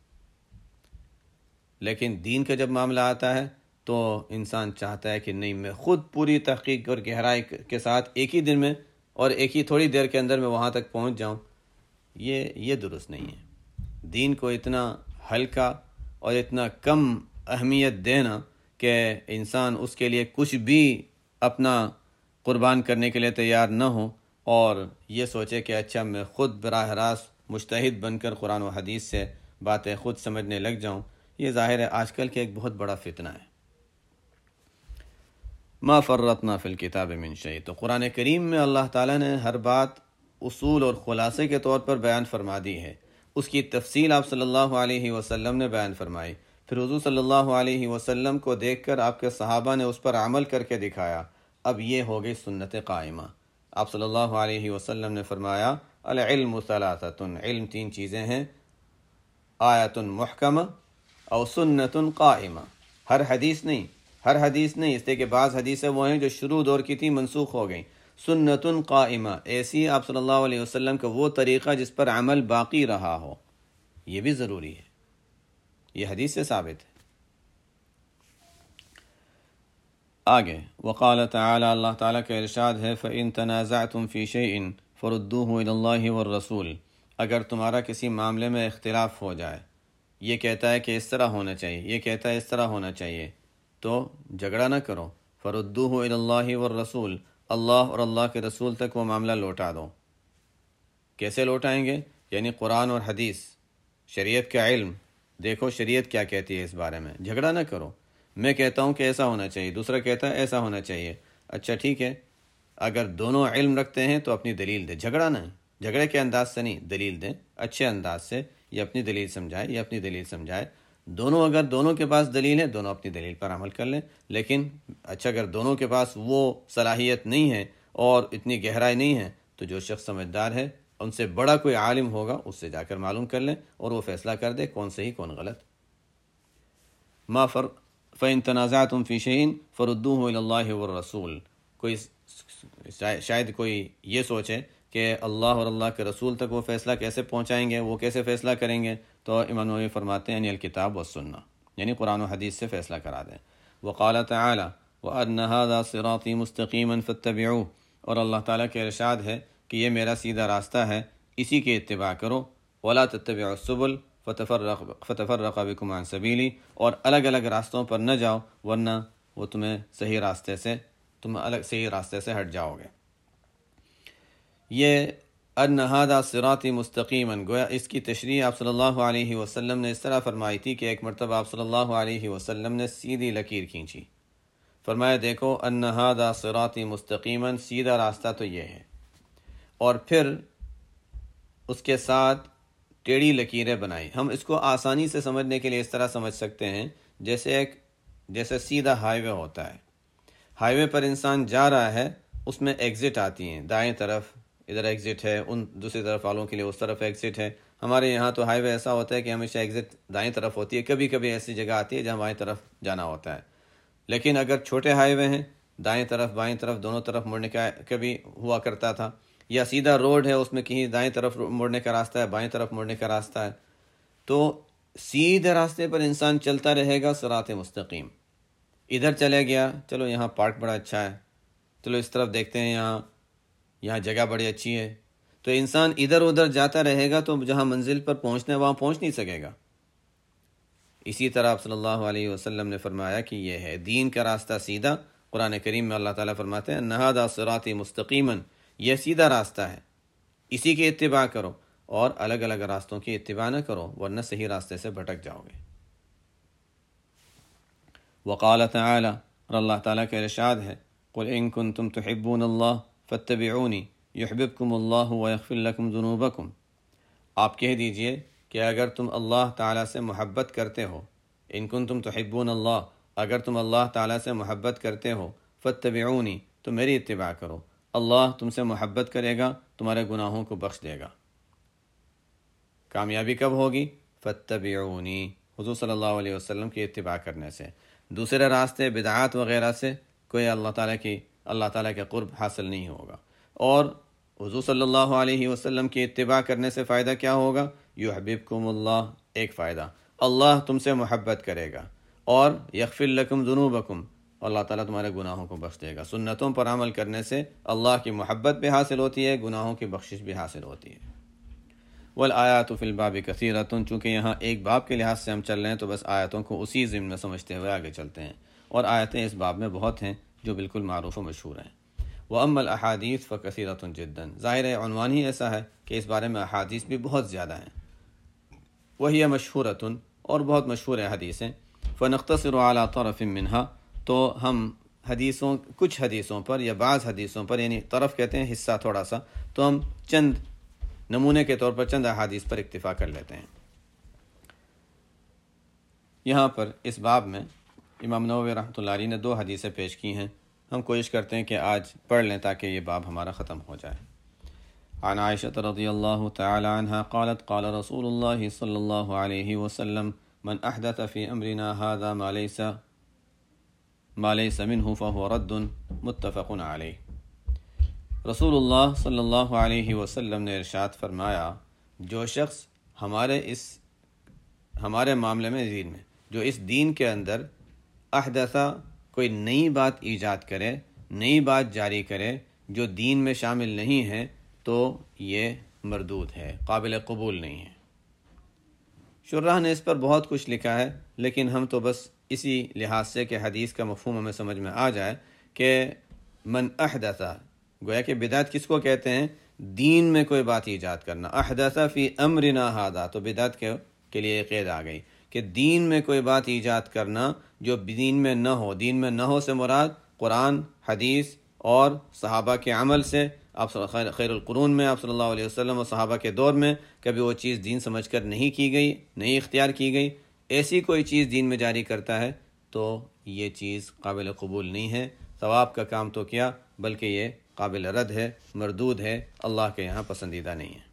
Speaker 1: لیکن دین کا جب معاملہ آتا ہے تو انسان چاہتا ہے کہ نہیں، میں خود پوری تحقیق اور گہرائی کے ساتھ ایک ہی دن میں اور ایک ہی تھوڑی دیر کے اندر میں وہاں تک پہنچ جاؤں۔ یہ یہ درست نہیں ہے۔ دین کو اتنا ہلکا اور اتنا کم اہمیت دینا کہ انسان اس کے لیے کچھ بھی اپنا قربان کرنے کے لیے تیار نہ ہو اور یہ سوچے کہ اچھا میں خود براہ راست مجتہد بن کر قرآن و حدیث سے باتیں خود سمجھنے لگ جاؤں، یہ ظاہر ہے آج کل کے ایک بہت بڑا فتنہ ہے۔ ما فرطنا فی الکتاب من شیء، تو قرآن کریم میں اللہ تعالیٰ نے ہر بات اصول اور خلاصے کے طور پر بیان فرما دی ہے، اس کی تفصیل آپ صلی اللہ علیہ وسلم نے بیان فرمائی، پھر حضور صلی اللہ علیہ وسلم کو دیکھ کر آپ کے صحابہ نے اس پر عمل کر کے دکھایا۔ اب یہ ہو گئی سنت قائمہ۔ آپ صلی اللہ علیہ وسلم نے فرمایا العلم ثلاثۃ، علم تین چیزیں ہیں، آیۃ محکمہ او سنت قائمہ۔ ہر حدیث نہیں، ہر حدیث نہیں، اس لیے کہ بعض حدیثیں وہ ہیں جو شروع دور کی تھی منسوخ ہو گئیں۔ سنت قائمہ، ایسی آپ صلی اللہ علیہ وسلم کا وہ طریقہ جس پر عمل باقی رہا ہو، یہ بھی ضروری ہے، یہ حدیث سے ثابت ہے۔ آگے وقال تعالی، اللہ تعالیٰ کا ارشاد ہے فَإِن تَنَازَعْتُمْ فِي شَيْءٍ فَرُدُّوهُ إِلَى اللَّهِ وَالرَّسُولِ، اگر تمہارا کسی معاملے میں اختلاف ہو جائے، یہ کہتا ہے کہ اس طرح ہونا چاہیے، یہ کہتا ہے اس طرح ہونا چاہیے، تو جھگڑا نہ کرو، فَرُدُّوهُ إِلَى اللَّهِ وَالرَّسُولِ، اللہ اور اللہ کے رسول تک وہ معاملہ لوٹا دو۔ کیسے لوٹائیں گے؟ یعنی قرآن اور حدیث، شریعت کا علم، دیکھو شریعت کیا کہتی ہے اس بارے میں، جھگڑا نہ کرو۔ میں کہتا ہوں کہ ایسا ہونا چاہیے، دوسرا کہتا ہے ایسا ہونا چاہیے، اچھا ٹھیک ہے، اگر دونوں علم رکھتے ہیں تو اپنی دلیل دیں، جھگڑا نہیں، جھگڑے کے انداز سے نہیں، دلیل دیں اچھے انداز سے، یہ اپنی دلیل سمجھائے، یہ اپنی دلیل سمجھائے، دونوں اگر دونوں کے پاس دلیل ہے دونوں اپنی دلیل پر عمل کر لیں۔ لیکن اچھا اگر دونوں کے پاس وہ صلاحیت نہیں ہے اور اتنی گہرائی نہیں ہے تو جو شخص سمجھدار ہے، ان سے بڑا کوئی عالم ہوگا، اس سے جا کر معلوم کر لیں اور وہ فیصلہ کر دے کون صحیح کون غلط۔ ما فر فَإِن تَنَازَعْتُمْ فِي شَيْءٍ فَرُدُّوهُ إِلَى اللَّهِ وَالرَّسُولِ، کوئی شاید کوئی یہ سوچے کہ اللہ اور اللہ کے رسول تک وہ فیصلہ کیسے پہنچائیں گے، وہ کیسے فیصلہ کریں گے، تو امام نووی فرماتے ہیں یعنی الکتاب والسنہ، یعنی قرآن و حدیث سے فیصلہ کرا دیں۔ وقال تعالی وَأَنَّ هَذَا صِرَاطِي مُسْتَقِيمًا فَاتَّبِعُوهُ، اور اللہ تعالیٰ کے ارشاد ہے کہ یہ میرا سیدھا راستہ ہے، اسی کے اتباع کرو۔ وَلَا تَتَّبِعُوا السُّبُلَ فتفرق فتفرق بكم عن سبیلی، اور الگ الگ راستوں پر نہ جاؤ ورنہ وہ تمہیں صحیح راستے سے تم الگ صحیح راستے سے ہٹ جاؤ گے۔ یہ ان ھذا صراطی مستقیما، گویا اس کی تشریح آپ صلی اللہ علیہ وسلم نے اس طرح فرمائی تھی کہ ایک مرتبہ آپ صلی اللہ علیہ وسلم نے سیدھی لکیر کھینچی، فرمایا دیکھو ان ھذا صراطی مستقیما، سیدھا راستہ تو یہ ہے، اور پھر اس کے ساتھ ٹیڑھی لکیریں بنائی۔ ہم اس کو آسانی سے سمجھنے کے لیے اس طرح سمجھ سکتے ہیں جیسے ایک جیسے سیدھا ہائی وے ہوتا ہے، ہائی وے پر انسان جا رہا ہے، اس میں ایگزٹ آتی ہیں، دائیں طرف ادھر ایگزٹ ہے، ان دوسری طرف والوں کے لیے اس طرف ایگزٹ ہے۔ ہمارے یہاں تو ہائی وے ایسا ہوتا ہے کہ ہمیشہ ایگزٹ دائیں طرف ہوتی ہے، کبھی کبھی ایسی جگہ آتی ہے جہاں بائیں طرف جانا ہوتا ہے، لیکن اگر چھوٹے ہائی وے ہیں دائیں طرف بائیں طرف دونوں طرف مڑنے کا کبھی ہوا کرتا تھا، یا سیدھا روڈ ہے اس میں کہیں دائیں طرف مڑنے کا راستہ ہے بائیں طرف مڑنے کا راستہ ہے، تو سیدھے راستے پر انسان چلتا رہے گا صراط مستقیم۔ ادھر چلے گیا، چلو یہاں پارک بڑا اچھا ہے، چلو اس طرف دیکھتے ہیں، یہاں یہاں جگہ بڑی اچھی ہے، تو انسان ادھر ادھر جاتا رہے گا تو جہاں منزل پر پہنچنا ہے وہاں پہنچ نہیں سکے گا۔ اسی طرح آپ صلی اللہ علیہ وسلم نے فرمایا کہ یہ ہے دین کا راستہ سیدھا۔ قرآن کریم میں اللہ تعالیٰ فرماتے ہیں ان ھذا صراطی مستقیما، یہ سیدھا راستہ ہے، اسی کی اتباع کرو اور الگ الگ راستوں کی اتباع نہ کرو ورنہ صحیح راستے سے بھٹک جاؤ گے۔ وقال تعالی، اور اللہ تعالیٰ کا ارشاد ہے قل ان کنتم تحبون اللہ فاتبعونی یحببکم اللہ ویغفر لکم ذنوبکم، آپ کہہ دیجئے کہ اگر تم اللہ تعالیٰ سے محبت کرتے ہو، ان کنتم تحبون اللہ، اگر تم اللہ تعالیٰ سے محبت کرتے ہو، فاتبعونی، تو میری اتباع کرو، اللہ تم سے محبت کرے گا، تمہارے گناہوں کو بخش دے گا۔ کامیابی کب ہوگی؟ فاتبعونی، حضور صلی اللہ علیہ وسلم کی اتباع کرنے سے۔ دوسرے راستے بدعات وغیرہ سے کوئی اللہ تعالیٰ کی اللہ تعالیٰ کے قرب حاصل نہیں ہوگا۔ اور حضور صلی اللہ علیہ وسلم کی اتباع کرنے سے فائدہ کیا ہوگا؟ یحببکم اللہ، ایک فائدہ، اللہ تم سے محبت کرے گا، اور یغفر لکم ذنوبکم، اللہ تعالیٰ تمہارے گناہوں کو بخش دے گا۔ سنتوں پر عمل کرنے سے اللہ کی محبت بھی حاصل ہوتی ہے، گناہوں کی بخشش بھی حاصل ہوتی ہے۔ والآیات فی الباب کثیرۃ، چونکہ یہاں ایک باب کے لحاظ سے ہم چل رہے ہیں تو بس آیتوں کو اسی ضمن میں سمجھتے ہوئے آگے چلتے ہیں، اور آیتیں اس باب میں بہت ہیں جو بالکل معروف و مشہور ہیں۔ وَأَمَّا الْأَحَادِيثُ فَكَثِيرَةٌ جِدًّا، ظاہر ہے عنوان ہی ایسا ہے کہ اس بارے میں احادیث بھی بہت زیادہ ہیں۔ وہی مشہورۃ، اور بہت مشہور ہے حدیثیں۔ فَنَخْتَصِرُ عَلَى طَرَفٍ مِّنْهَا، تو ہم حدیثوں کچھ حدیثوں پر یا بعض حدیثوں پر، یعنی طرف کہتے ہیں حصہ تھوڑا سا، تو ہم چند نمونے کے طور پر چند احادیث پر اکتفا کر لیتے ہیں۔ یہاں پر اس باب میں امام نووی رحمۃ اللہ علیہ نے دو حدیثیں پیش کی ہیں، ہم کوشش کرتے ہیں کہ آج پڑھ لیں تاکہ یہ باب ہمارا ختم ہو جائے۔ عن عائشة رضی اللہ تعالی عنہا قالت قال رسول اللہ صلی اللہ علیہ وسلم من احدث فی امرنا هذا ما ليس ما ليس منه فهو رد، متفق علیہ۔ رسول اللہ صلی اللہ علیہ وسلم نے ارشاد فرمایا، جو شخص ہمارے اس ہمارے معاملے میں دین میں جو اس دین کے اندر احدثہ کوئی نئی بات ایجاد کرے، نئی بات جاری کرے جو دین میں شامل نہیں ہے، تو یہ مردود ہے، قابل قبول نہیں ہے۔ شرح نے اس پر بہت کچھ لکھا ہے، لیکن ہم تو بس اسی لحاظ سے کہ حدیث کا مفہوم ہمیں سمجھ میں آ جائے کہ من احدثہ، گویا کہ بدعت کس کو کہتے ہیں؟ دین میں کوئی بات ایجاد کرنا۔ احدث فی امرنا ھذا، تو بدعت کے کے لیے قید آ گئی کہ دین میں کوئی بات ایجاد کرنا جو دین میں نہ ہو۔ دین میں نہ ہو سے مراد قرآن، حدیث اور صحابہ کے عمل سے۔ آپ خیر القرون میں آپ صلی اللہ علیہ وسلم اور صحابہ کے دور میں کبھی وہ چیز دین سمجھ کر نہیں کی گئی، نہیں اختیار کی گئی، ایسی کوئی چیز دین میں جاری کرتا ہے تو یہ چیز قابل قبول نہیں ہے۔ ثواب کا کام تو کیا، بلکہ یہ قابل رد ہے، مردود ہے، اللہ کے یہاں پسندیدہ نہیں ہے۔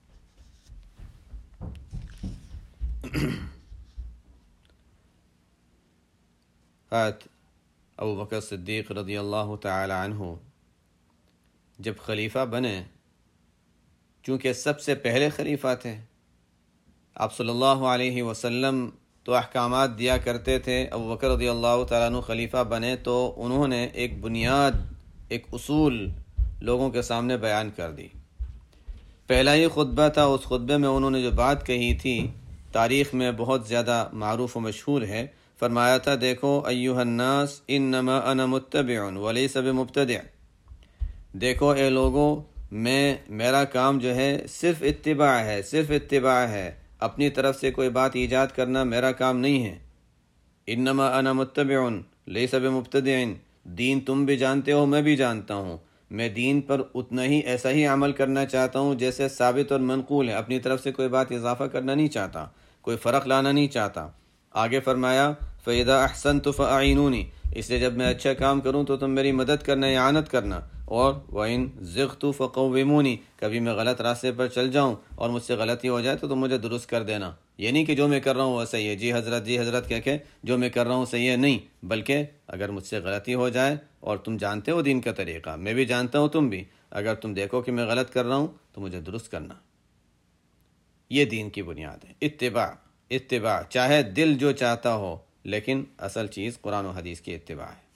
Speaker 1: حضرت ابو بکر صدیق رضی اللہ تعالی عنہ جب خلیفہ بنے، چونکہ سب سے پہلے خلیفہ تھے، آپ صلی اللہ علیہ وسلم تو احکامات دیا کرتے تھے، ابو بکر رضی اللہ تعالیٰ عنہ خلیفہ بنے تو انہوں نے ایک بنیاد، ایک اصول لوگوں کے سامنے بیان کر دی۔ پہلا ہی خطبہ تھا، اس خطبے میں انہوں نے جو بات کہی تھی تاریخ میں بہت زیادہ معروف و مشہور ہے۔ فرمایا تھا، دیکھو ایھا الناس انما انا متبع ولیس بمبتدع، دیکھو اے لوگوں، میں میرا کام جو ہے صرف اتباع ہے، صرف اتباع ہے، اپنی طرف سے کوئی بات ایجاد کرنا میرا کام نہیں ہے۔ انما انا متبع لیس بمبتدع، دین تم بھی جانتے ہو، میں بھی جانتا ہوں، میں دین پر اتنا ہی ایسا ہی عمل کرنا چاہتا ہوں جیسے ثابت اور منقول ہے، اپنی طرف سے کوئی بات اضافہ کرنا نہیں چاہتا، کوئی فرق لانا نہیں چاہتا۔ آگے فرمایا فَإِذَا أَحْسَنْتُ فَأَعِينُونِ، اس لیے جب میں اچھا کام کروں تو تم میری مدد کرنا، اعانت کرنا، اور وَإِن زِغْتُ فَقَوِّمُونِ، کبھی میں غلط راستے پر چل جاؤں اور مجھ سے غلطی ہو جائے تو تم مجھے درست کر دینا۔ یہ نہیں کہ جو میں کر رہا ہوں وہ صحیح ہے، جی حضرت جی حضرت کہہ کے جو میں کر رہا ہوں صحیح ہے، نہیں، بلکہ اگر مجھ سے غلطی ہو جائے اور تم جانتے ہو دین کا طریقہ، میں بھی جانتا ہوں، تم بھی، اگر تم دیکھو کہ میں غلط کر رہا ہوں تو مجھے درست کرنا۔ یہ دین کی بنیاد ہے، اتباع، اتباع، چاہے دل جو چاہتا ہو، لیکن اصل چیز قرآن و حدیث کی اتباع ہے۔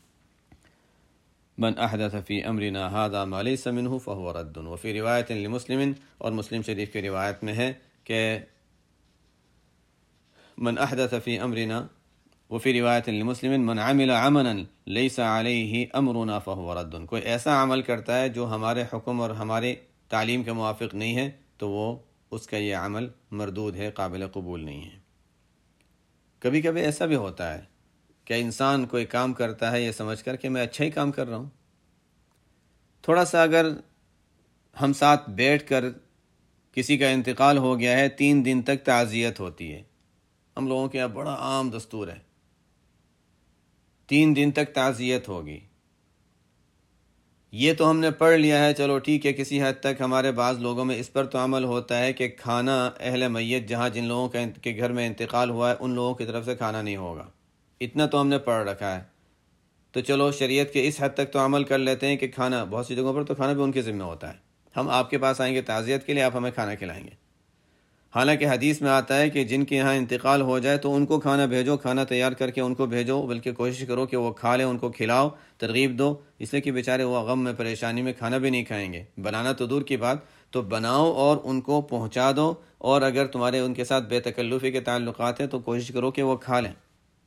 Speaker 1: من احدث فی امرنا ھذا ما لیس منہ فہو رد، وفی روایت لمسلم، اور مسلم شریف کی روایت میں ہے کہ من احدث فی امرنا، وفی روایت لمسلم من عمل عملا لیس علیہ امرنا فہو رد، کوئی ایسا عمل کرتا ہے جو ہمارے حکم اور ہماری تعلیم کے موافق نہیں ہے تو وہ اس کا یہ عمل مردود ہے، قابل قبول نہیں ہے۔ کبھی کبھی ایسا بھی ہوتا ہے کہ انسان کوئی کام کرتا ہے یہ سمجھ کر کہ میں اچھا ہی کام کر رہا ہوں، تھوڑا سا اگر ہم ساتھ بیٹھ کر کسی کا انتقال ہو گیا ہے، تین دن تک تعزیت ہوتی ہے، ہم لوگوں کے یہاں بڑا عام دستور ہے، تین دن تک تعزیت ہوگی، یہ تو ہم نے پڑھ لیا ہے، چلو ٹھیک ہے، کسی حد تک ہمارے بعض لوگوں میں اس پر تو عمل ہوتا ہے کہ کھانا اہل میت جہاں جن لوگوں کا کے گھر میں انتقال ہوا ہے ان لوگوں کی طرف سے کھانا نہیں ہوگا، اتنا تو ہم نے پڑھ رکھا ہے، تو چلو شریعت کے اس حد تک تو عمل کر لیتے ہیں کہ کھانا بہت سی جگہوں پر تو کھانا بھی ان کے ذمہ ہوتا ہے، ہم آپ کے پاس آئیں گے تعزیت کے لیے، آپ ہمیں کھانا کھلائیں گے، حالانکہ حدیث میں آتا ہے کہ جن کے یہاں انتقال ہو جائے تو ان کو کھانا بھیجو، کھانا تیار کر کے ان کو بھیجو، بلکہ کوشش کرو کہ وہ کھا لیں، ان کو کھلاؤ، ترغیب دو، اس لیے کہ بیچارے وہ غم میں پریشانی میں کھانا بھی نہیں کھائیں گے، بنانا تو دور کی بات، تو بناؤ اور ان کو پہنچا دو، اور اگر تمہارے ان کے ساتھ بے تکلفی کے تعلقات ہیں تو کوشش کرو کہ وہ کھا لیں،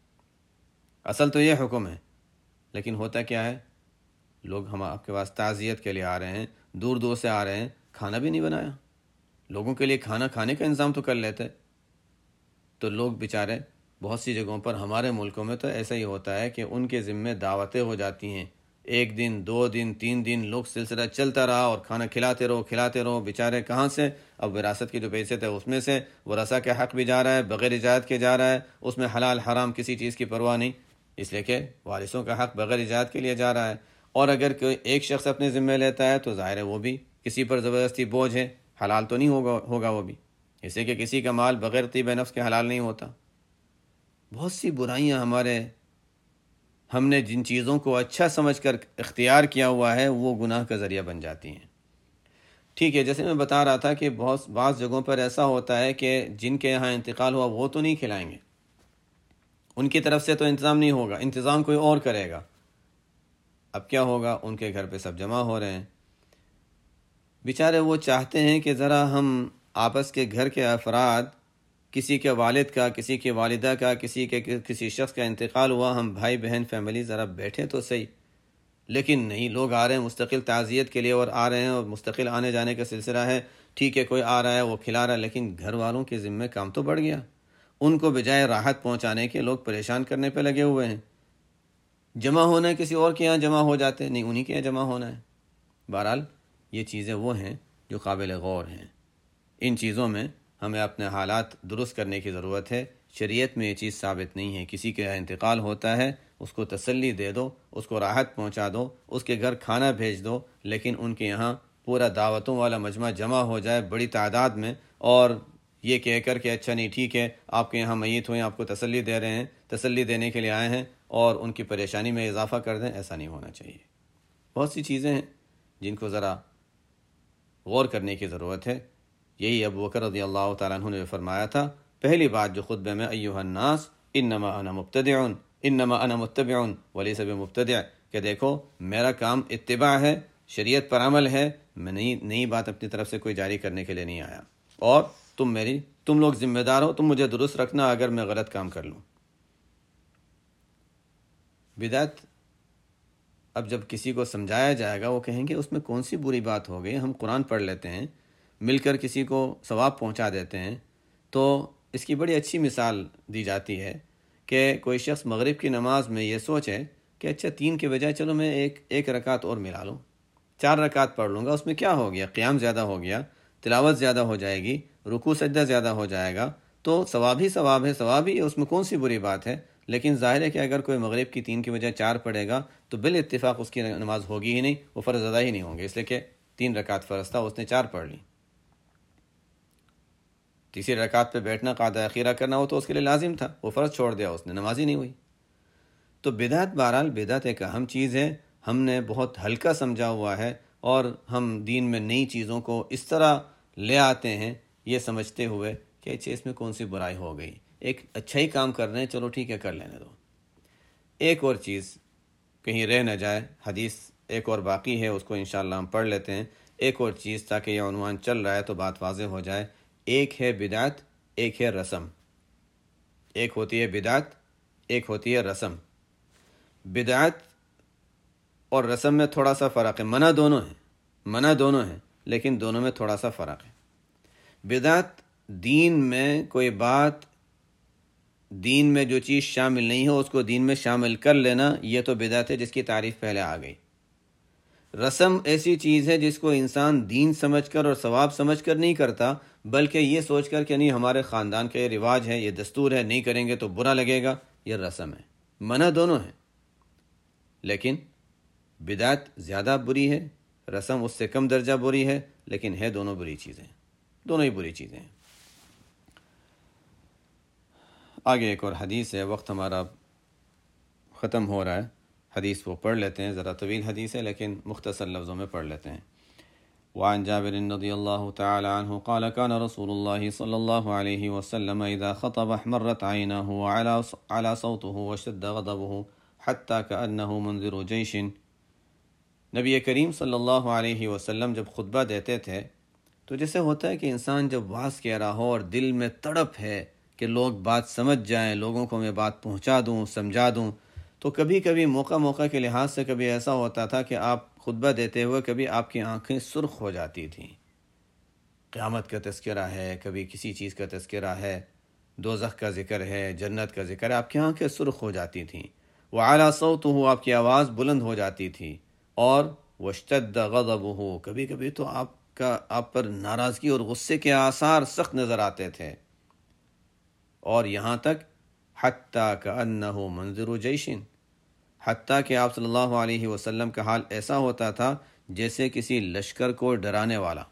Speaker 1: اصل تو یہ حکم ہے۔ لیکن ہوتا کیا ہے، لوگ ہم آپ کے پاس تعزیت کے لیے آ رہے ہیں، دور دور سے آ رہے ہیں، کھانا بھی نہیں بنایا، لوگوں کے لیے کھانا کھانے کا انتظام تو کر لیتے، تو لوگ بیچارے بہت سی جگہوں پر، ہمارے ملکوں میں تو ایسا ہی ہوتا ہے کہ ان کے ذمے دعوتیں ہو جاتی ہیں، ایک دن دو دن تین دن لوگ سلسلہ چلتا رہا اور کھانا کھلاتے رہو کھلاتے رہو، بیچارے کہاں سے، اب وراثت کے جو پیسے تھے اس میں سے ورثہ کے حق بھی جا رہا ہے، بغیر اجازت کے جا رہا ہے، اس میں حلال حرام کسی چیز کی پرواہ نہیں، اس لیے کہ وارثوں کا حق بغیر اجازت کے لیے جا رہا ہے، اور اگر کوئی ایک شخص اپنے ذمہ لیتا ہے تو ظاہر ہے وہ بھی کسی پر زبردستی بوجھ ہے، حلال تو نہیں ہوگا ہوگا وہ بھی، اس لیے کہ کسی کا مال بغیر طیب نفس کے حلال نہیں ہوتا۔ بہت سی برائیاں ہمارے ہم نے جن چیزوں کو اچھا سمجھ کر اختیار کیا ہوا ہے وہ گناہ کا ذریعہ بن جاتی ہیں۔ ٹھیک ہے، جیسے میں بتا رہا تھا کہ بہت بعض جگہوں پر ایسا ہوتا ہے کہ جن کے یہاں انتقال ہوا وہ تو نہیں کھلائیں گے، ان کی طرف سے تو انتظام نہیں ہوگا، انتظام کوئی اور کرے گا۔ اب کیا ہوگا، ان کے گھر پہ سب جمع ہو رہے ہیں، بیچارے وہ چاہتے ہیں کہ ذرا ہم آپس کے گھر کے افراد، کسی کے والد کا، کسی کے والدہ کا، کسی کے کسی شخص کا انتقال ہوا، ہم بھائی بہن فیملی ذرا بیٹھیں تو صحیح، لیکن نہیں، لوگ آ رہے ہیں مستقل تعزیت کے لیے اور آ رہے ہیں اور مستقل آنے جانے کا سلسلہ ہے، ٹھیک ہے کوئی آ رہا ہے وہ کھلا رہا ہے، لیکن گھر والوں کے ذمہ کام تو بڑھ گیا، ان کو بجائے راحت پہنچانے کے لوگ پریشان کرنے پہ لگے ہوئے ہیں، جمع ہونا ہے کسی اور کے یہاں جمع ہو جاتے ہیں، نہیں انہی کے یہاں جمع ہونا ہے۔ بہرحال یہ چیزیں وہ ہیں جو قابل غور ہیں، ان چیزوں میں ہمیں اپنے حالات درست کرنے کی ضرورت ہے۔ شریعت میں یہ چیز ثابت نہیں ہے، کسی کے انتقال ہوتا ہے اس کو تسلی دے دو، اس کو راحت پہنچا دو، اس کے گھر کھانا بھیج دو، لیکن ان کے یہاں پورا دعوتوں والا مجمع جمع ہو جائے بڑی تعداد میں، اور یہ کہہ کر کہ اچھا نہیں ٹھیک ہے آپ کے یہاں میت ہوئے، آپ کو تسلی دے رہے ہیں، تسلی دینے کے لیے آئے ہیں، اور ان کی پریشانی میں اضافہ کر دیں، ایسا نہیں ہونا چاہیے۔ بہت سی چیزیں ہیں جن کو ذرا غور کرنے کی ضرورت ہے۔ یہی ابو بکر رضی اللہ تعالیٰ عنہ نے فرمایا تھا، پہلی بات جو خطبے میں، ایھا الناس انما انا مبتدع انما انا متبع ولیس بمبتدع، کہ دیکھو میرا کام اتباع ہے، شریعت پر عمل ہے، میں نئی نئی بات اپنی طرف سے کوئی جاری کرنے کے لیے نہیں آیا، اور تم میری تم لوگ ذمہ دار ہو، تم مجھے درست رکھنا اگر میں غلط کام کر لوں۔ بدعت اب جب کسی کو سمجھایا جائے گا وہ کہیں گے اس میں کون سی بری بات ہو گئی، ہم قرآن پڑھ لیتے ہیں، مل کر کسی کو ثواب پہنچا دیتے ہیں۔ تو اس کی بڑی اچھی مثال دی جاتی ہے کہ کوئی شخص مغرب کی نماز میں یہ سوچے کہ اچھا تین کے بجائے چلو میں ایک ایک رکعت اور ملا لوں، چار رکعت پڑھ لوں گا، اس میں کیا ہو گیا، قیام زیادہ ہو گیا، تلاوت زیادہ ہو جائے گی، رکوع سجدہ زیادہ ہو جائے گا، تو ثواب ہی ثواب ہے، ثواب ہی ہے، اس میں کون سی بری بات ہے۔ لیکن ظاہر ہے کہ اگر کوئی مغرب کی تین کی بجائے چار پڑھے گا تو بالاتفاق اس کی نماز ہوگی ہی نہیں، وہ فرض ادا ہی نہیں ہوں گے، اس لیے کہ تین رکعت فرض تھا، اس نے چار پڑھ لی۔ تیسری رکعت پہ بیٹھنا، قعدہ اخیرہ کرنا، وہ تو اس کے لیے لازم تھا، وہ فرض چھوڑ دیا اس نے، نماز ہی نہیں ہوئی۔ تو بدعت بہرحال بدعت ایک اہم چیز ہے، ہم نے بہت ہلکا سمجھا ہوا ہے، اور ہم دین میں نئی چیزوں کو اس طرح لے آتے ہیں یہ سمجھتے ہوئے کہ اچھا اس میں کون سی برائی ہو گئی، ایک اچھا ہی کام کر رہے ہیں، چلو ٹھیک ہے کر لینے دو۔ ایک اور چیز کہیں رہ نہ جائے، حدیث ایک اور باقی ہے، اس کو انشاءاللہ ہم پڑھ لیتے ہیں، ایک اور چیز تاکہ یہ عنوان چل رہا ہے تو بات واضح ہو جائے۔ ایک ہے بدعت، ایک ہے رسم، ایک ہوتی ہے بدعت، ایک ہوتی ہے رسم۔ بدعت اور رسم میں تھوڑا سا فرق ہے، منع دونوں ہیں، منع دونوں ہیں، لیکن دونوں میں تھوڑا سا فرق ہے۔ بدعت دین میں کوئی بات، دین میں جو چیز شامل نہیں ہو اس کو دین میں شامل کر لینا، یہ تو بدعت ہے جس کی تعریف پہلے آ گئی۔ رسم ایسی چیز ہے جس کو انسان دین سمجھ کر اور ثواب سمجھ کر نہیں کرتا، بلکہ یہ سوچ کر کہ نہیں ہمارے خاندان کا یہ رواج ہے، یہ دستور ہے، نہیں کریں گے تو برا لگے گا، یہ رسم ہے۔ منع دونوں ہیں، لیکن بدعت زیادہ بری ہے، رسم اس سے کم درجہ بری ہے، لیکن ہے دونوں بری چیزیں، دونوں ہی بری چیزیں ہیں۔ آگے ایک اور حدیث ہے، وقت ہمارا ختم ہو رہا ہے، حدیث وہ پڑھ لیتے ہیں، ذرا طویل حدیث ہے لیکن مختصر لفظوں میں پڑھ لیتے ہیں۔ وعن جابر رضی اللہ تعالی عنہ قال كان رسول اللہ صلی اللہ علیہ وسلم اذا خطب احمرت عیناه وعلى صوته وشد غضبه حتى كأنه منذر جیش۔ نبی کریم صلی اللہ علیہ وسلم جب خطبہ دیتے تھے تو جیسے ہوتا ہے کہ انسان جب واعظ کہہ رہا ہو اور دل میں تڑپ ہے کہ لوگ بات سمجھ جائیں، لوگوں کو میں بات پہنچا دوں، سمجھا دوں، تو کبھی کبھی موقع موقع کے لحاظ سے کبھی ایسا ہوتا تھا کہ آپ خطبہ دیتے ہوئے کبھی آپ کی آنکھیں سرخ ہو جاتی تھیں، قیامت کا تذکرہ ہے، کبھی کسی چیز کا تذکرہ ہے، دوزخ کا ذکر ہے، جنت کا ذکر ہے، آپ کی آنکھیں سرخ ہو جاتی تھیں، وعلی صوتہ، آپ کی آواز بلند ہو جاتی تھی، اور واشتد غضبہ، کبھی کبھی تو آپ کا آپ پر ناراضگی اور غصے کے آثار سخت نظر آتے تھے، اور یہاں تک حتیٰ کأنہ منذر جیش، حتیٰ کہ آپ صلی اللہ علیہ وسلم کا حال ایسا ہوتا تھا جیسے کسی لشکر کو ڈرانے والا۔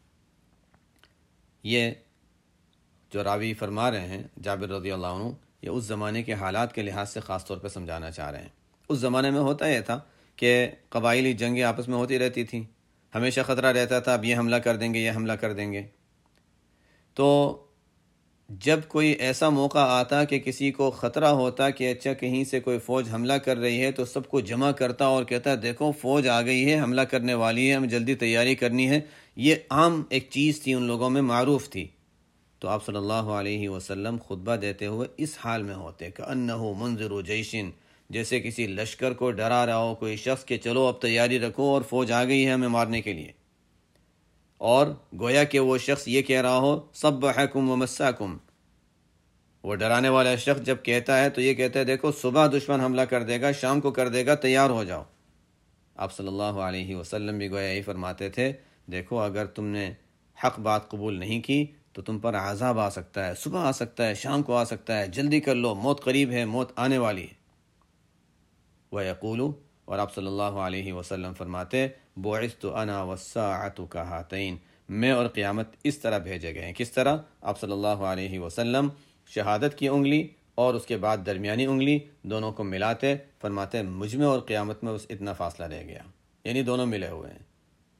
Speaker 1: یہ جو راوی فرما رہے ہیں جابر رضی اللہ عنہ، یہ اس زمانے کے حالات کے لحاظ سے خاص طور پہ سمجھانا چاہ رہے ہیں۔ اس زمانے میں ہوتا یہ تھا کہ قبائلی جنگیں آپس میں ہوتی رہتی تھیں، ہمیشہ خطرہ رہتا تھا اب یہ حملہ کر دیں گے، یہ حملہ کر دیں گے۔ تو جب کوئی ایسا موقع آتا کہ کسی کو خطرہ ہوتا کہ اچھا کہیں سے کوئی فوج حملہ کر رہی ہے، تو سب کو جمع کرتا اور کہتا دیکھو فوج آ گئی ہے، حملہ کرنے والی ہے، ہمیں جلدی تیاری کرنی ہے۔ یہ عام ایک چیز تھی، ان لوگوں میں معروف تھی۔ تو آپ صلی اللہ علیہ وسلم خطبہ دیتے ہوئے اس حال میں ہوتے کہ انہو منذر جیشن، جیسے کسی لشکر کو ڈرا رہا ہو کوئی شخص کہ چلو اب تیاری رکھو اور فوج آ گئی ہے ہمیں مارنے کے لیے، اور گویا کہ وہ شخص یہ کہہ رہا ہو صبحکم ومساکم۔ وہ ڈرانے والا شخص جب کہتا ہے تو یہ کہتا ہے دیکھو صبح دشمن حملہ کر دے گا، شام کو کر دے گا، تیار ہو جاؤ۔ آپ صلی اللہ علیہ وسلم بھی گویا یہی فرماتے تھے، دیکھو اگر تم نے حق بات قبول نہیں کی تو تم پر عذاب آ سکتا ہے، صبح آ سکتا ہے، شام کو آ سکتا ہے، جلدی کر لو، موت قریب ہے، موت آنے والی ہے۔ وَيَقُولُ، اور آپ صلی اللہ علیہ وسلم فرماتے بُعِثْتُ أَنَا وَالسَّاعَةُ كَهَاتَيْنِ، میں اور قیامت اس طرح بھیجے گئے ہیں۔ کس طرح؟ آپ صلی اللہ علیہ وسلم شہادت کی انگلی اور اس کے بعد درمیانی انگلی دونوں کو ملاتے، فرماتے مجھ میں اور قیامت میں بس اتنا فاصلہ رہ گیا، یعنی دونوں ملے ہوئے ہیں۔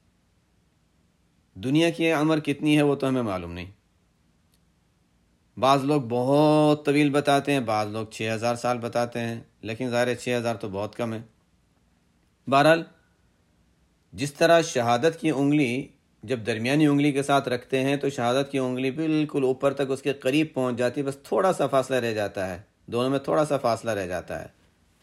Speaker 1: دنیا کی عمر کتنی ہے وہ تو ہمیں معلوم نہیں، بعض لوگ بہت طویل بتاتے ہیں، بعض لوگ چھ ہزار سال بتاتے ہیں، لیکن ظاہر ہے چھ ہزار تو بہت کم ہے۔ بہرحال جس طرح شہادت کی انگلی جب درمیانی انگلی کے ساتھ رکھتے ہیں تو شہادت کی انگلی بالکل اوپر تک اس کے قریب پہنچ جاتی ہے، بس تھوڑا سا فاصلہ رہ جاتا ہے، دونوں میں تھوڑا سا فاصلہ رہ جاتا ہے۔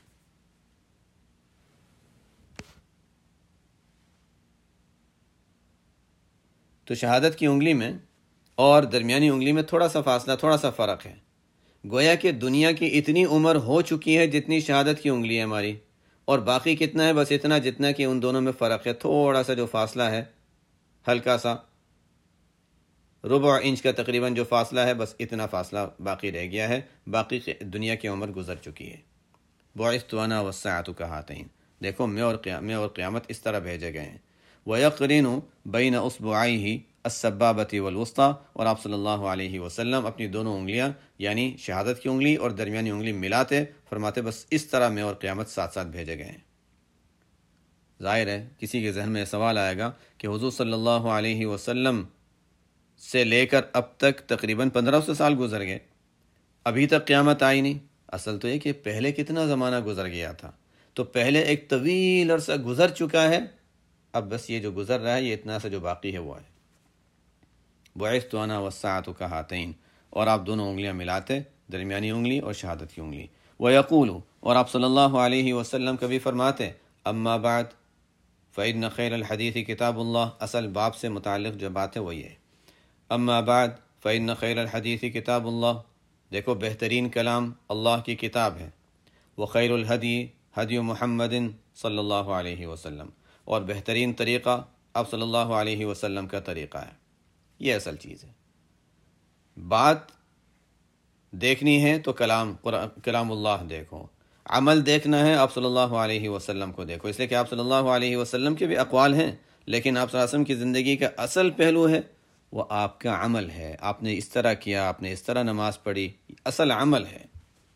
Speaker 1: تو شہادت کی انگلی میں اور درمیانی انگلی میں تھوڑا سا فاصلہ، تھوڑا سا فرق ہے۔ گویا کہ دنیا کی اتنی عمر ہو چکی ہے جتنی شہادت کی انگلی ہے ہماری، اور باقی کتنا ہے؟ بس اتنا جتنا کہ ان دونوں میں فرق ہے، تھوڑا سا جو فاصلہ ہے، ہلکا سا ربع انچ کا تقریباً جو فاصلہ ہے، بس اتنا فاصلہ باقی رہ گیا ہے، باقی دنیا کی عمر گزر چکی ہے۔ بُعِثْتُ أَنَا وَالسَّاعَةُ كَهَاتَيْنِ، دیکھو میں اور قیامت میں اور قیامت اس طرح بھیجے گئے ہیں۔ وَيَقْرِنُ بَيْنَ أُصْبُعَيْهِ السَّبَّابَةِ وَالْوُسْطَى، اور آپ صلی اللہ علیہ وسلم اپنی دونوں انگلیاں یعنی شہادت کی انگلی اور درمیانی انگلی ملاتے، فرماتے بس اس طرح میں اور قیامت ساتھ ساتھ بھیجے گئے ہیں۔ ظاہر ہے کسی کے ذہن میں سوال آئے گا کہ حضور صلی اللہ علیہ وسلم سے لے کر اب تک تقریباً پندرہ سو سال گزر گئے، ابھی تک قیامت آئی نہیں۔ اصل تو یہ کہ پہلے کتنا زمانہ گزر گیا تھا، تو پہلے ایک طویل عرصہ گزر چکا ہے، اب بس یہ جو گزر رہا ہے یہ اتنا سا جو باقی ہے وہ ہے۔ بُعِثْتُ أَنَا وَالسَّاعَةُ كَهَاتَيْنِ، اور آپ دونوں انگلیاں ملاتے، درمیانی انگلی اور شہادت کی انگلی۔ وَيَقُولُ، اور آپ صلی اللہ علیہ وسلم کبھی فرماتے اما بعد فإن خیر الحدیث کتاب اللہ، اصل باب سے متعلق جو بات ہے وہ یہ ہے، اما بعد فإن خیر الحدیث کتاب اللہ، دیکھو بہترین کلام اللہ کی کتاب ہے، وخیر الہدی ہدی محمد صلی اللہ علیہ وسلم، اور بہترین طریقہ آپ صلی اللہ علیہ وسلم کا طریقہ ہے۔ یہ اصل چیز ہے، بات دیکھنی ہے تو کلام کلام اللہ دیکھو، عمل دیکھنا ہے آپ صلی اللہ علیہ وسلم کو دیکھو، اس لیے کہ آپ صلی اللہ علیہ وسلم کے بھی اقوال ہیں، لیکن آپ صلی اللہ علیہ وسلم کی زندگی کا اصل پہلو ہے وہ آپ کا عمل ہے. آپ نے اس طرح کیا، آپ نے اس طرح نماز پڑھی، اصل عمل ہے.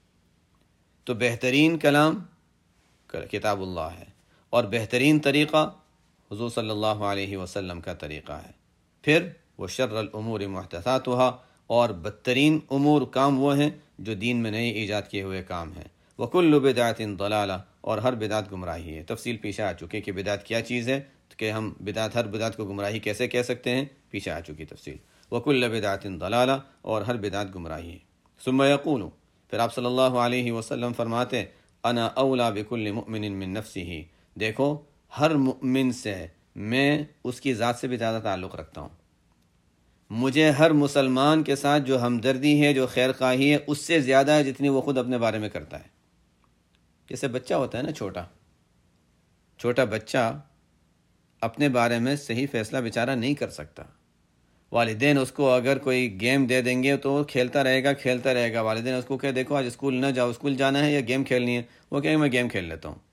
Speaker 1: تو بہترین کلام کتاب اللہ ہے، اور بہترین طریقہ حضور صلی اللہ علیہ وسلم کا طریقہ ہے. پھر وہ شر الامور محدثاتها، اور بدترین امور کام وہ ہیں جو دین میں نئے ایجاد کیے ہوئے کام ہیں. وکل بدعت ضلالہ، اور ہر بدعت گمراہی ہے. تفصیل پیچھے آ چکی کہ بدعت کیا چیز ہے، کہ ہم بدعت ہر بدعت کو گمراہی کیسے کہہ سکتے ہیں، پیچھے آ چکی تفصیل. وکل بدعت ضلالہ، اور ہر بدعت گمراہی ہے. ثم یقول، پھر آپ صلی اللہ علیہ وسلم فرماتے انا اولا بکل مؤمن من نفسہ، دیکھو ہر مؤمن سے میں اس کی ذات سے بھی زیادہ تعلق رکھتا ہوں. مجھے ہر مسلمان کے ساتھ جو ہمدردی ہے، جو خیر خواہی ہے، اس سے زیادہ ہے جتنی وہ خود اپنے بارے میں کرتا ہے. جیسے بچہ ہوتا ہے نا، چھوٹا چھوٹا بچہ اپنے بارے میں صحیح فیصلہ بیچارہ نہیں کر سکتا. والدین اس کو اگر کوئی گیم دے دیں گے تو وہ کھیلتا رہے گا کھیلتا رہے گا. والدین اس کو کہ دیکھو آج اسکول نہ جاؤ، اسکول جانا ہے یا گیم کھیلنی ہے، وہ کہیں میں گیم کھیل لیتا ہوں.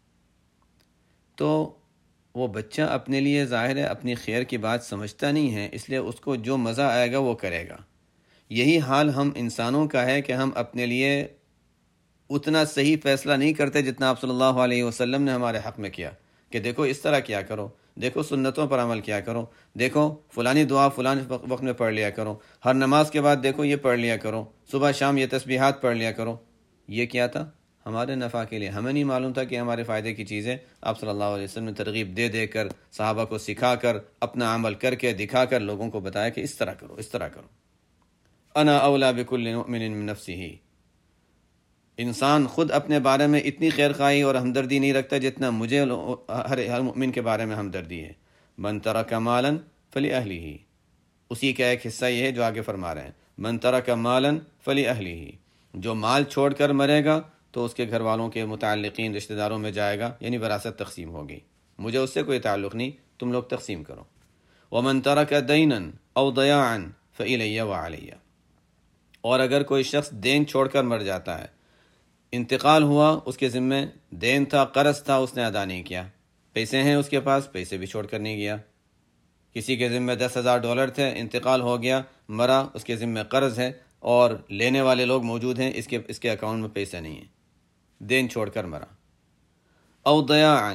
Speaker 1: تو وہ بچہ اپنے لیے ظاہر ہے اپنی خیر کی بات سمجھتا نہیں ہے، اس لیے اس کو جو مزہ آئے گا وہ کرے گا. یہی حال ہم انسانوں کا ہے کہ ہم اپنے لیے اتنا صحیح فیصلہ نہیں کرتے جتنا آپ صلی اللہ علیہ وسلم نے ہمارے حق میں کیا، کہ دیکھو اس طرح کیا کرو، دیکھو سنتوں پر عمل کیا کرو، دیکھو فلانی دعا فلان وقت میں پڑھ لیا کرو، ہر نماز کے بعد دیکھو یہ پڑھ لیا کرو، صبح شام یہ تسبیحات پڑھ لیا کرو. یہ کیا تھا؟ ہمارے نفع کے لیے. ہمیں نہیں معلوم تھا کہ ہمارے فائدے کی چیزیں آپ صلی اللہ علیہ وسلم نے ترغیب دے دے کر، صحابہ کو سکھا کر، اپنا عمل کر کے دکھا کر لوگوں کو بتایا کہ اس طرح کرو اس طرح کرو. انا اولا بکل مؤمن من نفسہ، انسان خود اپنے بارے میں اتنی خیر خواہی اور ہمدردی نہیں رکھتا جتنا مجھے ہر ہر مؤمن کے بارے میں ہمدردی ہے. من ترک مالا فلأہلہ، اسی کا ایک حصہ یہ ہے جو آگے فرما رہے ہیں، من ترک مالا فلأہلہ، جو مال چھوڑ کر مرے گا تو اس کے گھر والوں کے متعلقین رشتہ داروں میں جائے گا، یعنی وراثت تقسیم ہوگی. مجھے اس سے کوئی تعلق نہیں، تم لوگ تقسیم کرو. ومن ترک دینا او ضیاعا فإلی وعلی، اور اگر کوئی شخص دین چھوڑ کر مر جاتا ہے، انتقال ہوا، اس کے ذمہ دین تھا، قرض تھا، اس نے ادا نہیں کیا، پیسے ہیں اس کے پاس، پیسے بھی چھوڑ کر نہیں گیا. کسی کے ذمہ دس ہزار ڈالر تھے، انتقال ہو گیا، مرا، اس کے ذمہ قرض ہے اور لینے والے لوگ موجود ہیں، اس کے اس کے اکاؤنٹ میں پیسے نہیں ہیں، دین چھوڑ کر مرا. او ضیاعا،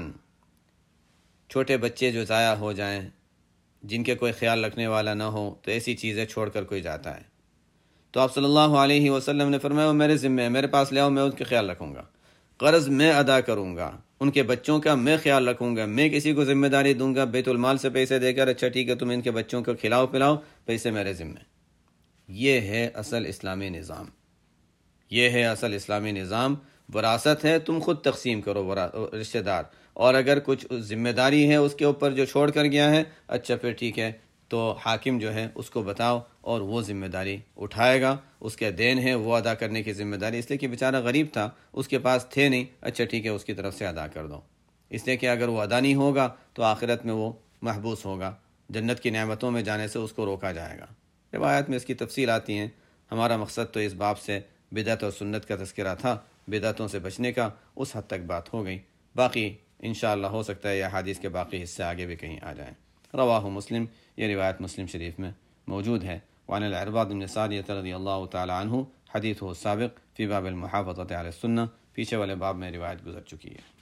Speaker 1: چھوٹے بچے جو ضائع ہو جائیں، جن کے کوئی خیال رکھنے والا نہ ہو، تو ایسی چیزیں چھوڑ کر کوئی جاتا ہے. تو آپ صلی اللہ علیہ وسلم نے فرمایا وہ میرے ذمہ ہے، میرے پاس لے آؤ، میں ان کے خیال رکھوں گا، قرض میں ادا کروں گا، ان کے بچوں کا میں خیال رکھوں گا، میں کسی کو ذمہ داری دوں گا بیت المال سے پیسے دے کر، اچھا ٹھیک ہے تم ان کے بچوں کو کھلاؤ پلاؤ، پیسے میرے ذمہ. یہ ہے اصل اسلامی نظام، یہ ہے اصل اسلامی نظام. وراثت ہے، تم خود تقسیم کرو رشتہ دار، اور اگر کچھ ذمہ داری ہے اس کے اوپر جو چھوڑ کر گیا ہے، اچھا پھر ٹھیک ہے، تو حاکم جو ہے اس کو بتاؤ اور وہ ذمہ داری اٹھائے گا. اس کے دین ہے وہ ادا کرنے کی ذمہ داری، اس لیے کہ بیچارہ غریب تھا، اس کے پاس تھے نہیں، اچھا ٹھیک ہے اس کی طرف سے ادا کر دو. اس لیے کہ اگر وہ ادا نہیں ہوگا تو آخرت میں وہ محبوس ہوگا، جنت کی نعمتوں میں جانے سے اس کو روکا جائے گا. روایت میں اس کی تفصیل آتی ہیں. ہمارا مقصد تو اس باب سے بدعت اور سنت کا تذکرہ تھا، بدعتوں سے بچنے کا، اس حد تک بات ہو گئی. باقی انشاءاللہ ہو سکتا ہے یہ حدیث کے باقی حصے آگے بھی کہیں آ جائیں. رواہ مسلم، یہ روایت مسلم شریف میں موجود ہے. وعن العرباض بن ساریہ رضی اللہ تعالی عنہ حدیث ہو سابق فی باب المحافظۃ علی السنہ، پیچھے والے باب میں روایت گزر چکی ہے.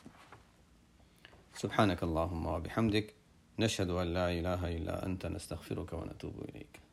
Speaker 1: سبحانک اللہم و بحمدک، نشہد ان لا الہ الا انت، نستغفرک و نتوب الیک.